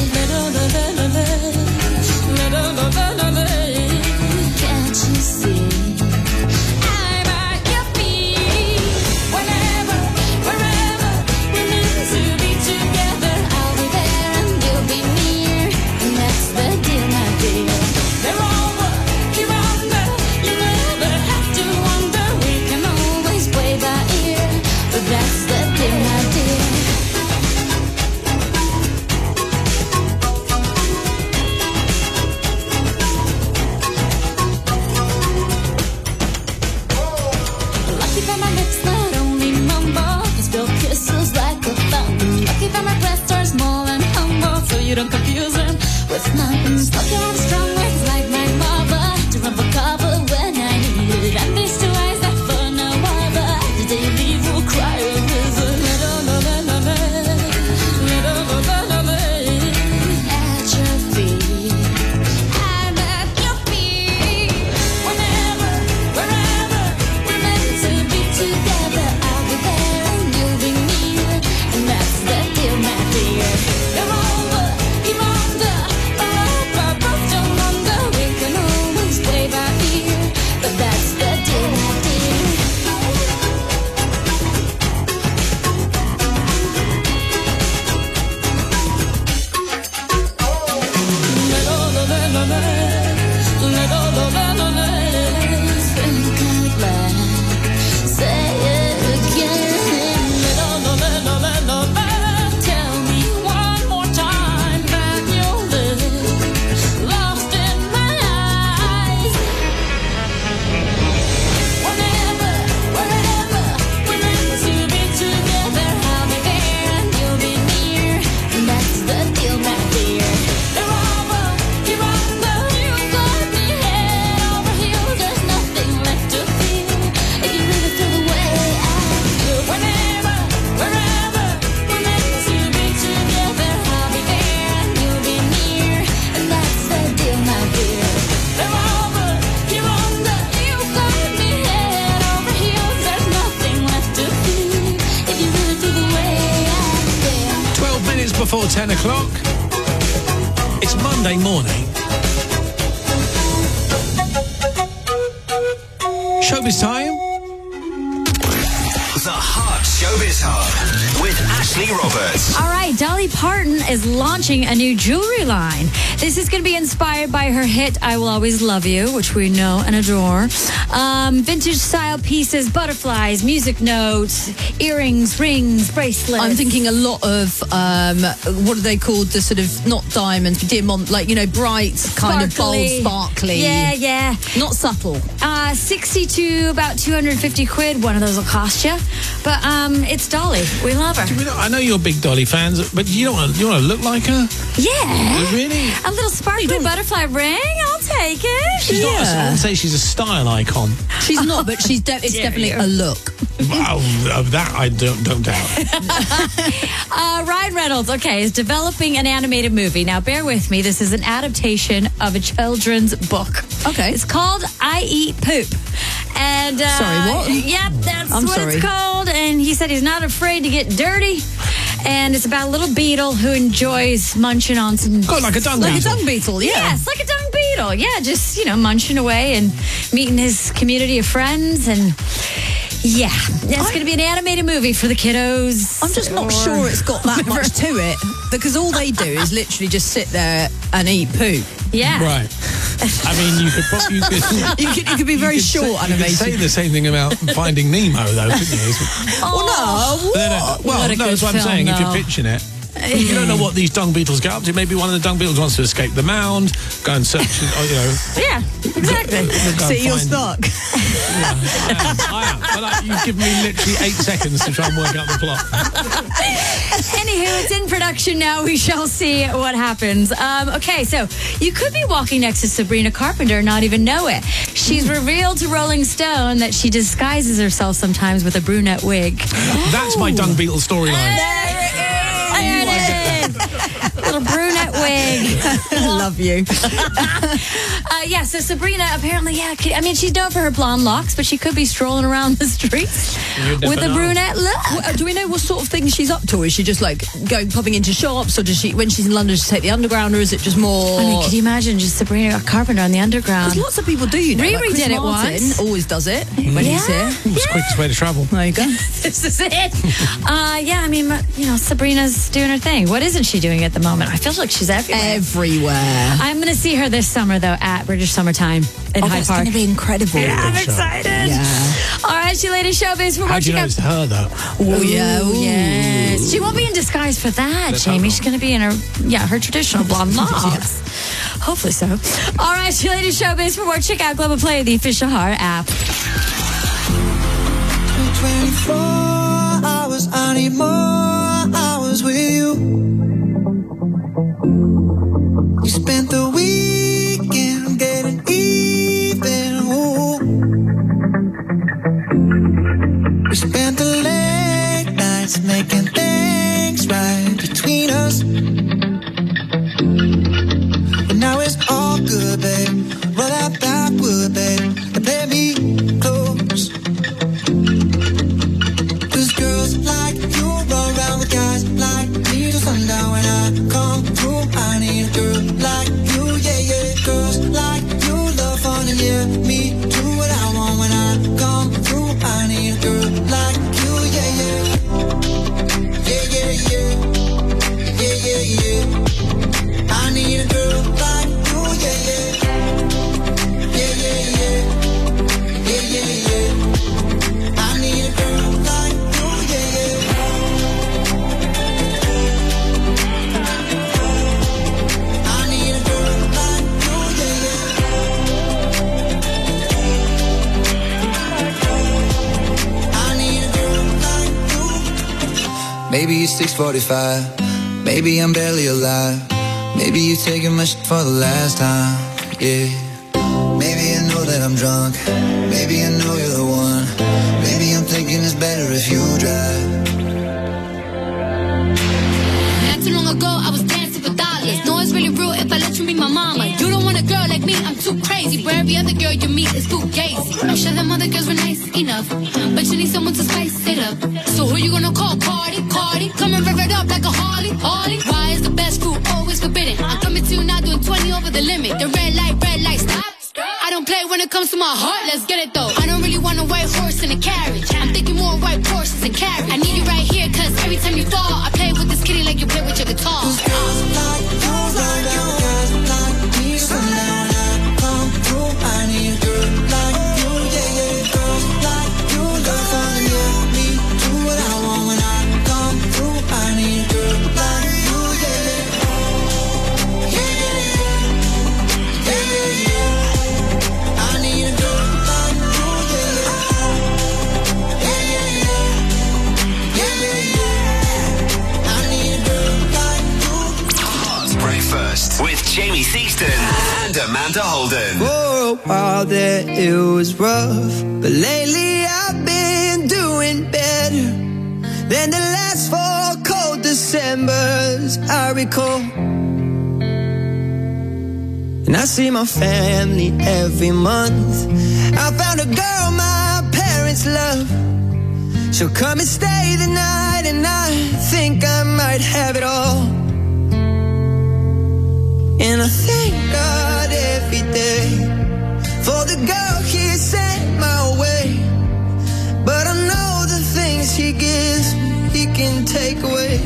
Can't you see? I'm at your feet. Whenever, wherever we're meant to be together, I'll be there and you'll be near. And that's the deal, my dear. They're over, you're under. You never have to wonder. We can always play by ear. But that's the deal, my dear. Lucky that my lips not only mumble, can spill kisses like a fountain. Lucky that my breasts are small and humble, so you don't confuse them with mountains. Lucky I'm strong words like my mother, to run for cover when I need it. And these two eyes that for no other, the day you leave will cry a river. At your feet, I'm at your feet. Whenever, wherever we're meant to be together, I'll be there and you'll be near. And that's the deal, my dear. You're over, you're under, forever, both don't wonder. We can always play by ear. But that's the deal, my dear. Think out loud, say it again. Tell me one more time that you'll live lost in my eyes. Whenever, wherever we're meant to be together, I'll be there and you'll be near. And that's the deal, my dear. You're over, you're under, you got me head over heels. There's nothing left to feel if you really feel the way I do. Whenever, wherever we're meant to be together, I'll be there and you'll be near. And that's the deal, my dear. You're over, you're under, you got me head over heels. There's nothing left to feel if you really feel the way I feel. twelve minutes before ten o'clock. It's Monday morning. Showbiz time. The Hot Showbiz Hub with Ashley Roberts. All right, Dolly Parton is launching a new jewelry line. This is going to be inspired by her hit I Will Always Love You, which we know and adore. Um, vintage style pieces, butterflies, music notes, earrings, rings, bracelets. I'm thinking a lot of um, what are they called? The sort of not diamonds, but diamond, like you know, bright kind of bold, Sparkly. sparkly. Yeah, yeah. Not subtle. Uh, sixty to about two hundred fifty quid. One of those will cost you. But um, it's Dolly. We love her. Do we not- I know you're big Dolly fans, but you don't want to, you want to look like her? Yeah. Really? A little sparkly butterfly ring. I'll take it. She's not. A, I wouldn't say she's a style icon. She's not, but she's de- it's dare definitely you. a look. Wow, of that I don't don't doubt. Uh, Ryan Reynolds, okay, is developing an animated movie. Now, bear with me. This is an adaptation of a children's book. Okay. It's called I Eat Poop. And, uh, Sorry, what? Yep, that's I'm what sorry. it's called. And he said he's not afraid to get dirty. And it's about a little beetle who enjoys munching on some... God, like a dung Like a beetle. dung beetle, yeah. Yes, like a dung beetle. Yeah, just, you know, munching away and meeting his community of friends. And yeah, it's going to be an animated movie for the kiddos. I'm just not Or- sure it's got that much to it because all they do is literally just sit there and eat poop. Yeah. Right. I mean, you could probably you could, You could, you could be very could short say, you could animated. say the same thing about Finding Nemo, though, couldn't you? Oh, no. No, no, What well, a no, good that's what I'm film, saying. If though. you're pitching it, you don't know what these dung beetles get up to. Maybe one of the dung beetles wants to escape the mound, go and search, or, you know. Yeah, exactly. go and See, you're find- stuck. Yeah, I am. I am. But uh, you've given me literally eight seconds to try and work out the plot. Anywho, it's in production now. We shall see what happens. Um, okay, so you could be walking next to Sabrina Carpenter and not even know it. She's revealed to Rolling Stone that she disguises herself sometimes with a brunette wig. That's my dung beetle storyline. There it is. Little brunette wig. Love you. uh, yeah, so Sabrina, apparently, yeah, I mean, she's known for her blonde locks, but she could be strolling around the streets with a know. brunette look. What, do we know what sort of things she's up to? Is she just like going, popping into shops, or does she, when she's in London, does she take the underground, or is it just more? I mean, could you imagine just Sabrina Carpenter on the underground? Because lots of people do, you know. Riri like Chris did it Martin once. always does it when Yeah. he's here. It's the quickest way to travel. There you go. This is it. uh, yeah, I mean, you know, Sabrina's doing her thing. What isn't she doing at the moment? I feel like she's everywhere. Everywhere. I'm going to see her this summer, though, at British Summertime in Oh, Hyde that's Park. going to be incredible. Yeah, I'm excited. Yeah. All right, she latest showbiz for How do you know watching it's her, though? Oh, yeah, oh, yes. She won't be in disguise for that, Let's Jamie. hope not. She's going to be in her, yeah, her traditional blonde locks. Hopefully so. All right, she latest showbiz for more. Check out Global Play, the official Heart app. twenty-four hours, I need more hours with you. You spent the weekend getting even. Ooh. We spent the late nights making things right between us. But now it's all good, babe. Roll that backward, babe, and play me close. Cause girls like you run around with guys like me till sundown. When I come through, I need a girl like you, yeah, yeah. Girls like you love fun and yeah, me do what I want. When I come through, I need a girl like you, yeah, yeah. Yeah, yeah, yeah. Yeah, yeah, yeah. I need a girl like you, yeah, yeah. Yeah, yeah, yeah. Yeah, yeah, yeah. I need a girl like you, yeah, yeah. I need a girl like you, yeah, yeah. I need a girl like you. Maybe it's six forty-five. Maybe I'm barely alive. Maybe you taking my shit for the last time, yeah. Maybe I know that I'm drunk. Maybe I know you're the one. Maybe I'm thinking it's better if you drive. Not too long ago, I was dancing for dollars. No, it's really real if I let you be my mama. You don't want a girl like me, I'm too crazy. Where every other girl you meet is fugazi. I'm sure them other girls were nice enough, but you need someone to spice it up. So who you gonna call? Cardi, Cardi. Come and rev it up like a Harley, Harley. Why is the best food always forbidden? I'm coming to you now doing twenty over the limit. The red light, red light, stop. I don't play when it comes to my heart, let's get it though. I don't really want a white horse in a carriage. I'm thinking more white horses and carriage. I need you right here, cause every time you fall, I play with this kitty like you play with your guitar. Cause girls like you run down, guys like me sundown. When I come through, I need a girl like you, yeah, yeah. Girls like you love fun and yeah, me do what I want. When I come through, I need a girl like you, yeah, yeah. Yeah, yeah, yeah. Yeah, yeah, yeah. I need a girl like you, yeah, yeah. Yeah, yeah, yeah. Yeah, yeah, yeah. I need a girl like you. Breakfast with Jamie Theakston and Amanda Holden. For a while there it was rough, but lately I've been doing better than the last four cold Decembers I recall. And I see my family every month. I found a girl my parents love. She'll come and stay the night, and I think I might have it all. And I thank God every day for the girl He sent my way. But I know the things He gives He can take away.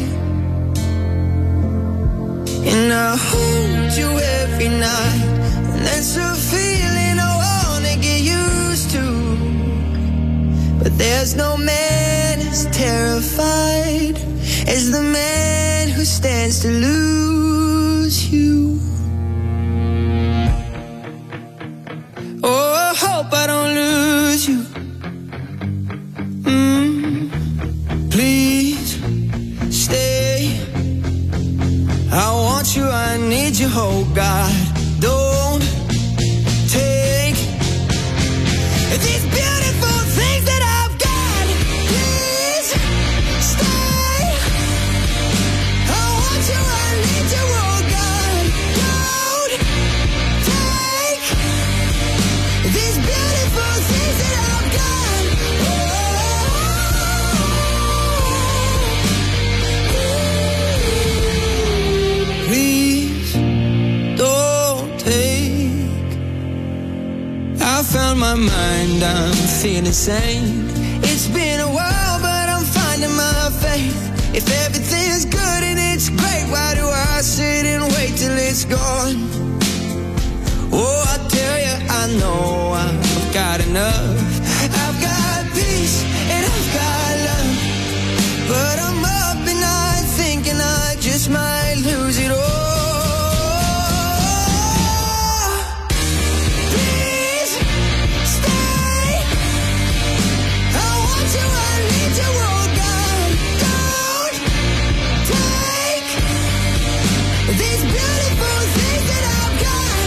And I hold you every night, and that's a feeling I wanna get used to. But there's no man as terrified as the man who stands to lose you. Oh, I hope I don't lose you. Mm, please stay. I want you, I need you, oh God. Don't take these beautiful things that I've got. Please stay. I want you, I need you, oh God. beautiful things that I've got. Please don't take. I found my mind, I'm feeling sane. It's been a while, but I'm finding my faith. If everything's good and it's great, why do I sit and wait till it's gone? Oh, I tell you, I know I've got enough. I've got peace and I've got love, but I'm up at night thinking I just might lose it all. Please stay. I want you, I need you, oh God. Don't take these beautiful things that I've got.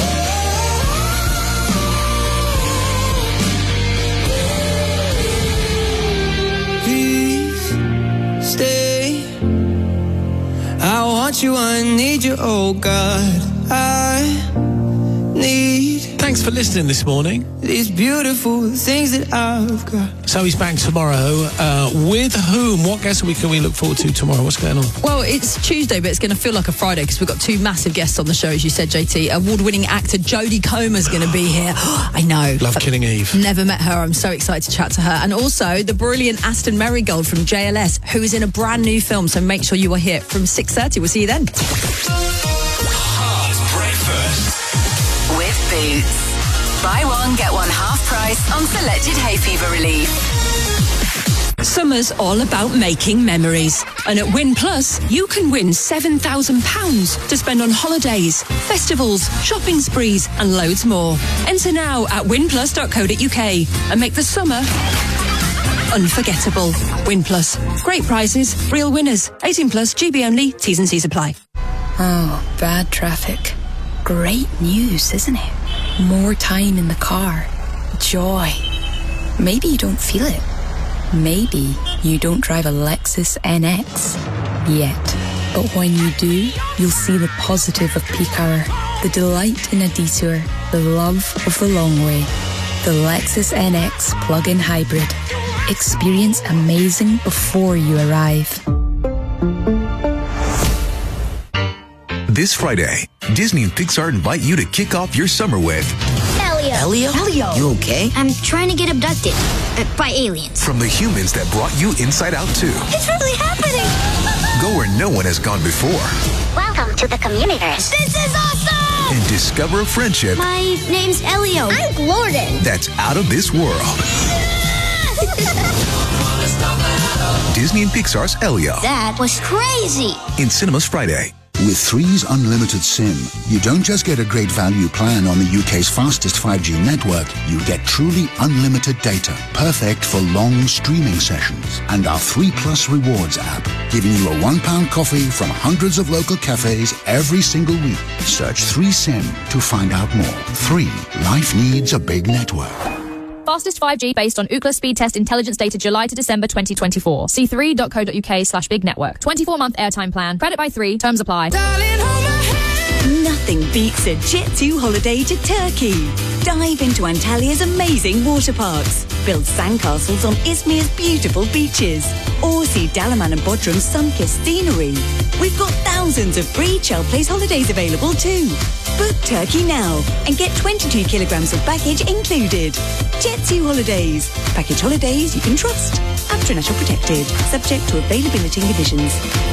Please stay. I want you, I need you, oh God. I need Thanks for listening this morning. these beautiful things that I've got. So he's back tomorrow. Uh, with whom? What guests we can we look forward to tomorrow? What's going on? Well, it's Tuesday, but it's going to feel like a Friday because we've got two massive guests on the show, as you said, J T. Award-winning actor Jodie Comer's going to be here. I know. Love Killing Eve. Never met her. I'm so excited to chat to her. And also the brilliant Aston Marigold from J L S, who is in a brand new film. So make sure you are here from six thirty. We'll see you then. Hard breakfast. With Boots. Buy one, get one half price on selected hay fever relief. Summer's all about making memories. And at Win Plus, you can win seven thousand pounds to spend on holidays, festivals, shopping sprees, and loads more. Enter now at win plus dot co dot uk and make the summer unforgettable. Win Plus. Great prizes, real winners. eighteen plus, G B only, T's and C's apply. Oh, bad traffic. Great news, isn't it? More time in the car. Joy. Maybe you don't feel it. Maybe you don't drive a Lexus N X yet. But when you do, you'll see the positive of peak hour, the delight in a detour, the love of the long way. The Lexus N X plug-in hybrid. Experience amazing before you arrive. This Friday, Disney and Pixar invite you to kick off your summer with Elio. Elio? Elio. You okay? I'm trying to get abducted uh, by aliens. From the humans that brought you Inside Out two. It's really happening! Go where no one has gone before Welcome to the Communiverse. This is awesome! and discover a friendship My name's Elio. I'm Glorden. that's out of this world. Disney and Pixar's Elio That was crazy. in cinemas Friday. With Three's Unlimited SIM, you don't just get a great value plan on the U K's fastest five G network, you get truly unlimited data, perfect for long streaming sessions. And our three Plus Rewards app, giving you a one pound coffee from hundreds of local cafes every single week. Search three SIM to find out more. Three, life needs a big network. Fastest five G based on Ookla speed test intelligence data July to December twenty twenty-four. See three dot co dot uk slash big network. twenty-four month airtime plan. Credit by three. Terms apply. Nothing beats a Jet two holiday to Turkey. Dive into Antalya's amazing water parks. Build sandcastles on Izmir's beautiful beaches. Or see Dalaman and Bodrum's sun-kissed scenery. We've got thousands of free child place holidays available too. Book Turkey now and get twenty-two kilograms of baggage included. Jet two Holidays. Package holidays you can trust. After National Protected. Subject to availability and conditions.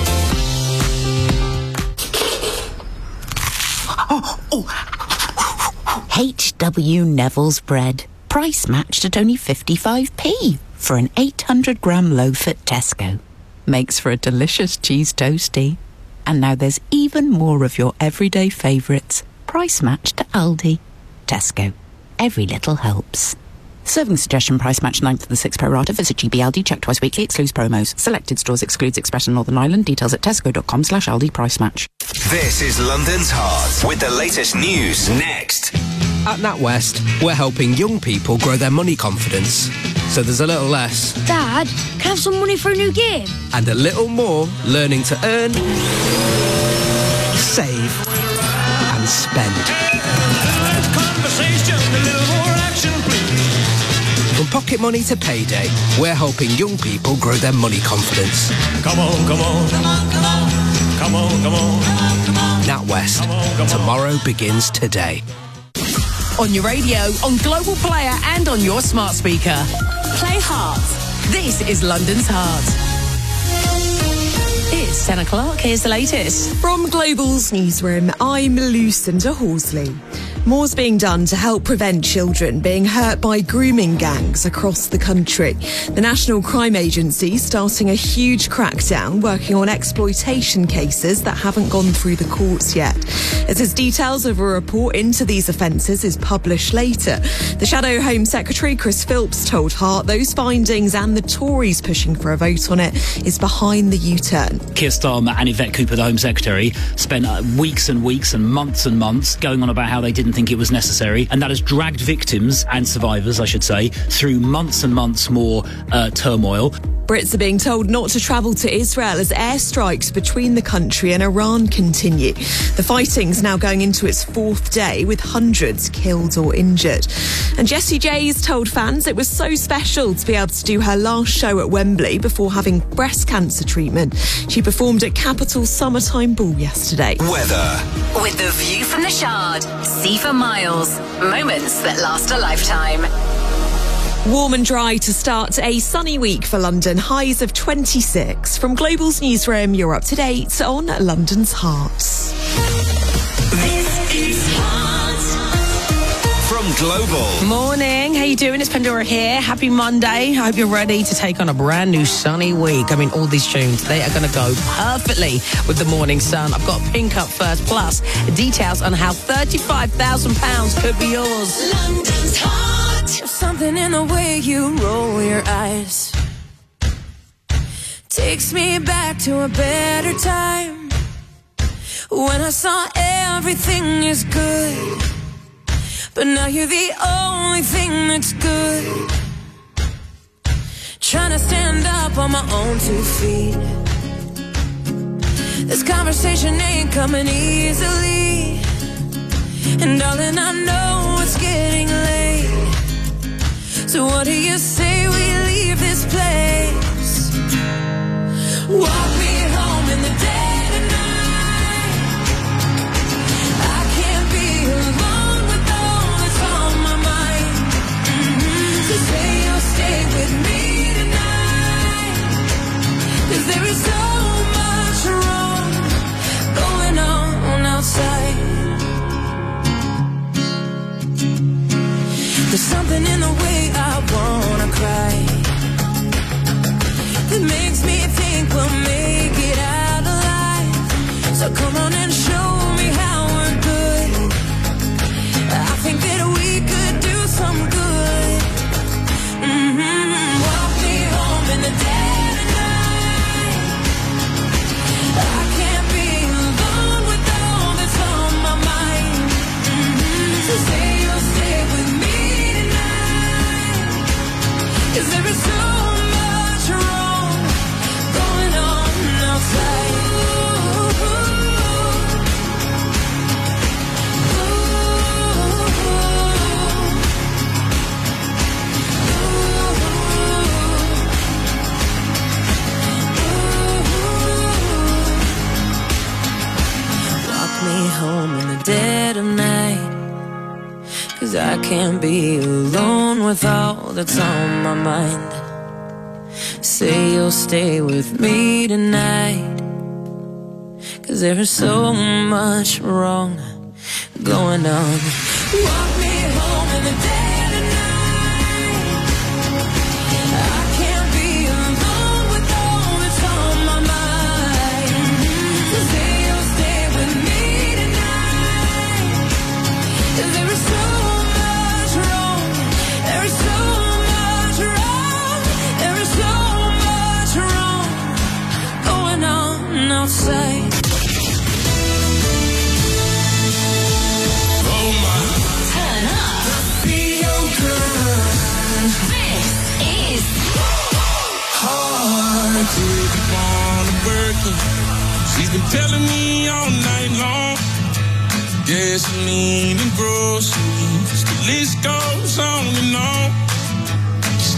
H W Neville's bread. Price matched at only fifty-five p for an eight hundred gram loaf at Tesco. Makes for a delicious cheese toastie. And now there's even more of your everyday favourites. Price matched to Aldi. Tesco. Every little helps. Serving suggestion price match ninth to the sixth pro rata. Visit G B Aldi. Check twice weekly. Excludes promos. Selected stores excludes Express and Northern Ireland. Details at tesco.com slash Aldi price match. This is London's Heart with the latest news next. At NatWest, we're helping young people grow their money confidence. So there's a little less Dad, can I have some money for a new game? and a little more learning to earn, save and spend. Conversation, a little more action, please. pocket money to payday, we're helping young people grow their money confidence. Come on, come on, come on, come on, come on, come on, come on. NatWest. Tomorrow begins today. On your radio, on Global Player and on your smart speaker. Play Hearts. This is London's Heart. It's ten o'clock. Here's the latest. From Global's newsroom, I'm Lucinda Horsley. More's being done to help prevent children being hurt by grooming gangs across the country. The National Crime Agency starting a huge crackdown working on exploitation cases that haven't gone through the courts yet. It says details of a report into these offences is published later. The Shadow Home Secretary Chris Philps told Hart those findings and the Tories pushing for a vote on it is behind the U-turn. Keir Starmer and Yvette Cooper, the Home Secretary, spent uh, weeks and weeks and months and months going on about how they didn't think it was necessary, and that has dragged victims and survivors, I should say, through months and months more uh, turmoil. Brits are being told not to travel to Israel as airstrikes between the country and Iran continue. The fighting's now going into its fourth day with hundreds killed or injured. And Jessie J's told fans it was so special to be able to do her last show at Wembley before having breast cancer treatment. She performed at Capital Summertime Ball yesterday. Weather. With the view from the Shard, see for miles. Moments that last a lifetime. Warm and dry to start a sunny week for London. Highs of twenty-six. From Global's newsroom, you're up to date on London's Hearts. This is Heart. From Global. Morning. How you doing? It's Pandora here. Happy Monday. I hope you're ready to take on a brand new sunny week. I mean, all these tunes, they are going to go perfectly with the morning sun. I've got Pink up first, plus details on how thirty-five thousand pounds could be yours. London's Heart. Something in the way you roll your eyes takes me back to a better time when I saw everything is good, but now you're the only thing that's good. Trying to stand up on my own two feet. This conversation ain't coming easily, and darling, I know it's getting late. So what do you say we leave this place? Walk me home in the dead of night. I can't be alone with all that's on my mind. Mm-hmm. So say you'll stay with me tonight, 'cause there is so much wrong going on outside. There's something in the way I wanna cry that makes me think we'll make it out alive. So come on and show me how we're good. I think that we could do some good. Mm-hmm. Walk me home in the dead of night. I can't be alone with all that's on my mind. Mm-hmm. So say you'll stay with me, 'cause there is so much wrong going on outside. Ooh, walk me home in the dead of night, 'cause I can't be alone with all that's on my mind. Say you'll stay with me tonight, 'cause there is so much wrong going on. Walk me home in the dead of night. I can't be alone with all that's on my mind. So say you'll stay with me tonight, 'cause there is so much wrong. There is so much wrong. There is so much wrong going on outside. Turn up. Feel good. This is Hard to keep on working. She's been telling me all night long. Gasoline and groceries, the list goes on and on.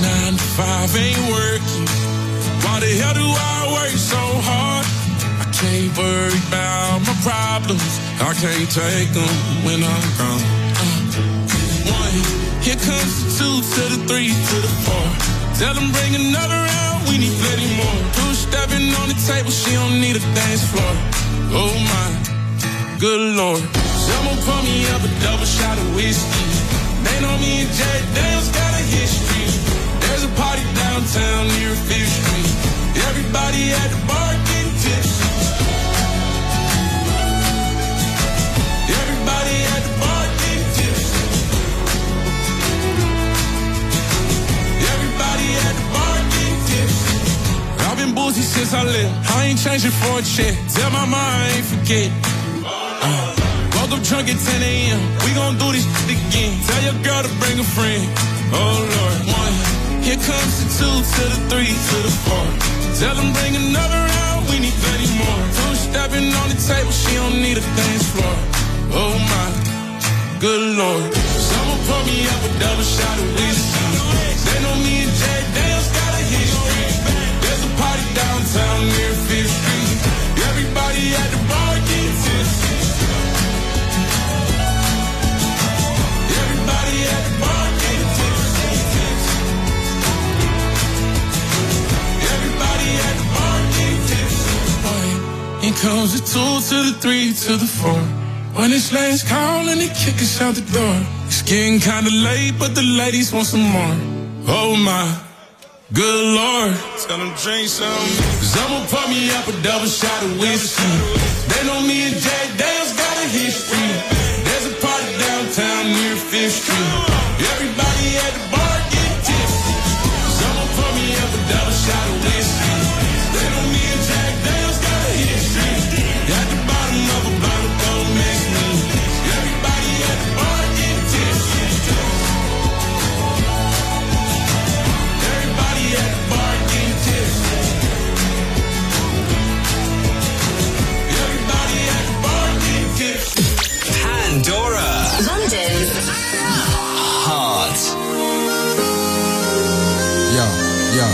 five ain't working. Why the hell do I work so hard? I can't worry about my problems. I can't take them when I'm gone. Uh, one, here comes the two to the three to the four. Tell them bring another round, we need plenty more. Two stepping on the table, she don't need a dance floor. Oh my, good Lord. Someone pour me up a double shot of whiskey. They know me and Jay Daniels got a history. There's a party downtown near Fifth Street. Everybody at the bar getting tipsy. Everybody at the bar getting tipsy. Everybody at the bar getting tipsy. I've been boozy since I left. I ain't changing for a check. Tell my mind I ain't forget. Uh, woke up drunk at ten a.m. We gon' do this shit again. Tell your girl to bring a friend. Oh Lord. One, here comes the two to the three to the four. Tell them bring another round, we need thirty more. Two stepping on the table, she don't need a dance floor. Oh my, good Lord. Someone pour me up a double shot of whiskey. They know me and Jay Daniels got a history. There's a party downtown near Fifth Street. Everybody at the bar getting tipsy. Everybody at the bar getting tipsy. Everybody at the bar getting tipsy. Here comes the two to the three to the four. When it's last call and they kick us out the door. It's getting kinda late, but the ladies want some more. Oh my, good Lord. Tell them drink some. Someone pour me up a double shot of whiskey. They know me and Jay Daniels got a history. There's a party downtown near Fifth Street. Everybody at the bar getting tipsy. Someone pour me up a double shot of whiskey. They know me and Jay Daniels got a history. At the bottom of a bottle, don't mess me. Everybody at the bar getting tipsy. Everybody at the bar getting tipsy. Everybody at the bar getting tipsy. Pandora. London's Heart. Yo, yo.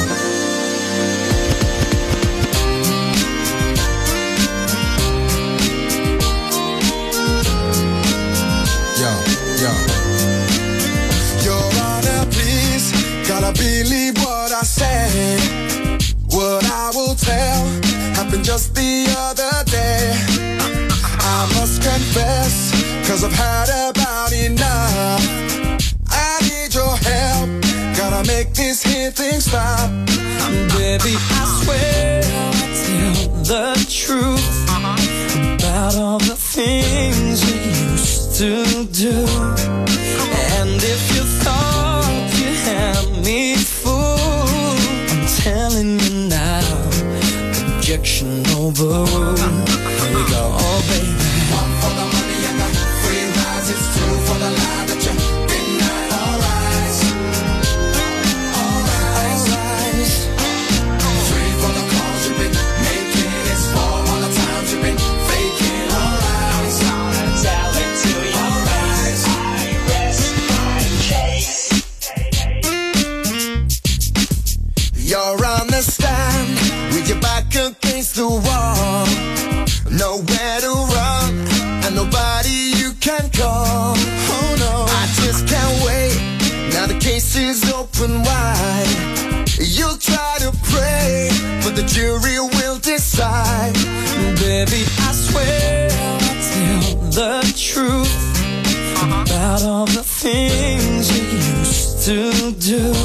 Yo, yo. Your Honor, please, gotta believe what I say. What I will tell happened just the other day. I must confess, cause I've had about enough. I need your help, gotta make this here thing stop. Baby, I swear I'll tell the truth about all the things we used to do. And if you thought you had me fooled, I'm telling you now, objection overruled. Here we go, oh baby. One for the money and the free rides, it's two for the lie that you deny. Alright, alright, alright. Three for the calls you've been making, it's four all the times you've been faking. Alright, I'm gonna tell it to you. Alright, I rest my case. You're on the stand with your back against the wall. Nowhere to run and nobody you can call. Oh no, I just can't wait. Now the case is open wide. You'll try to pray, but the jury will decide. Baby, I swear I'll tell the truth about all the things we used to do.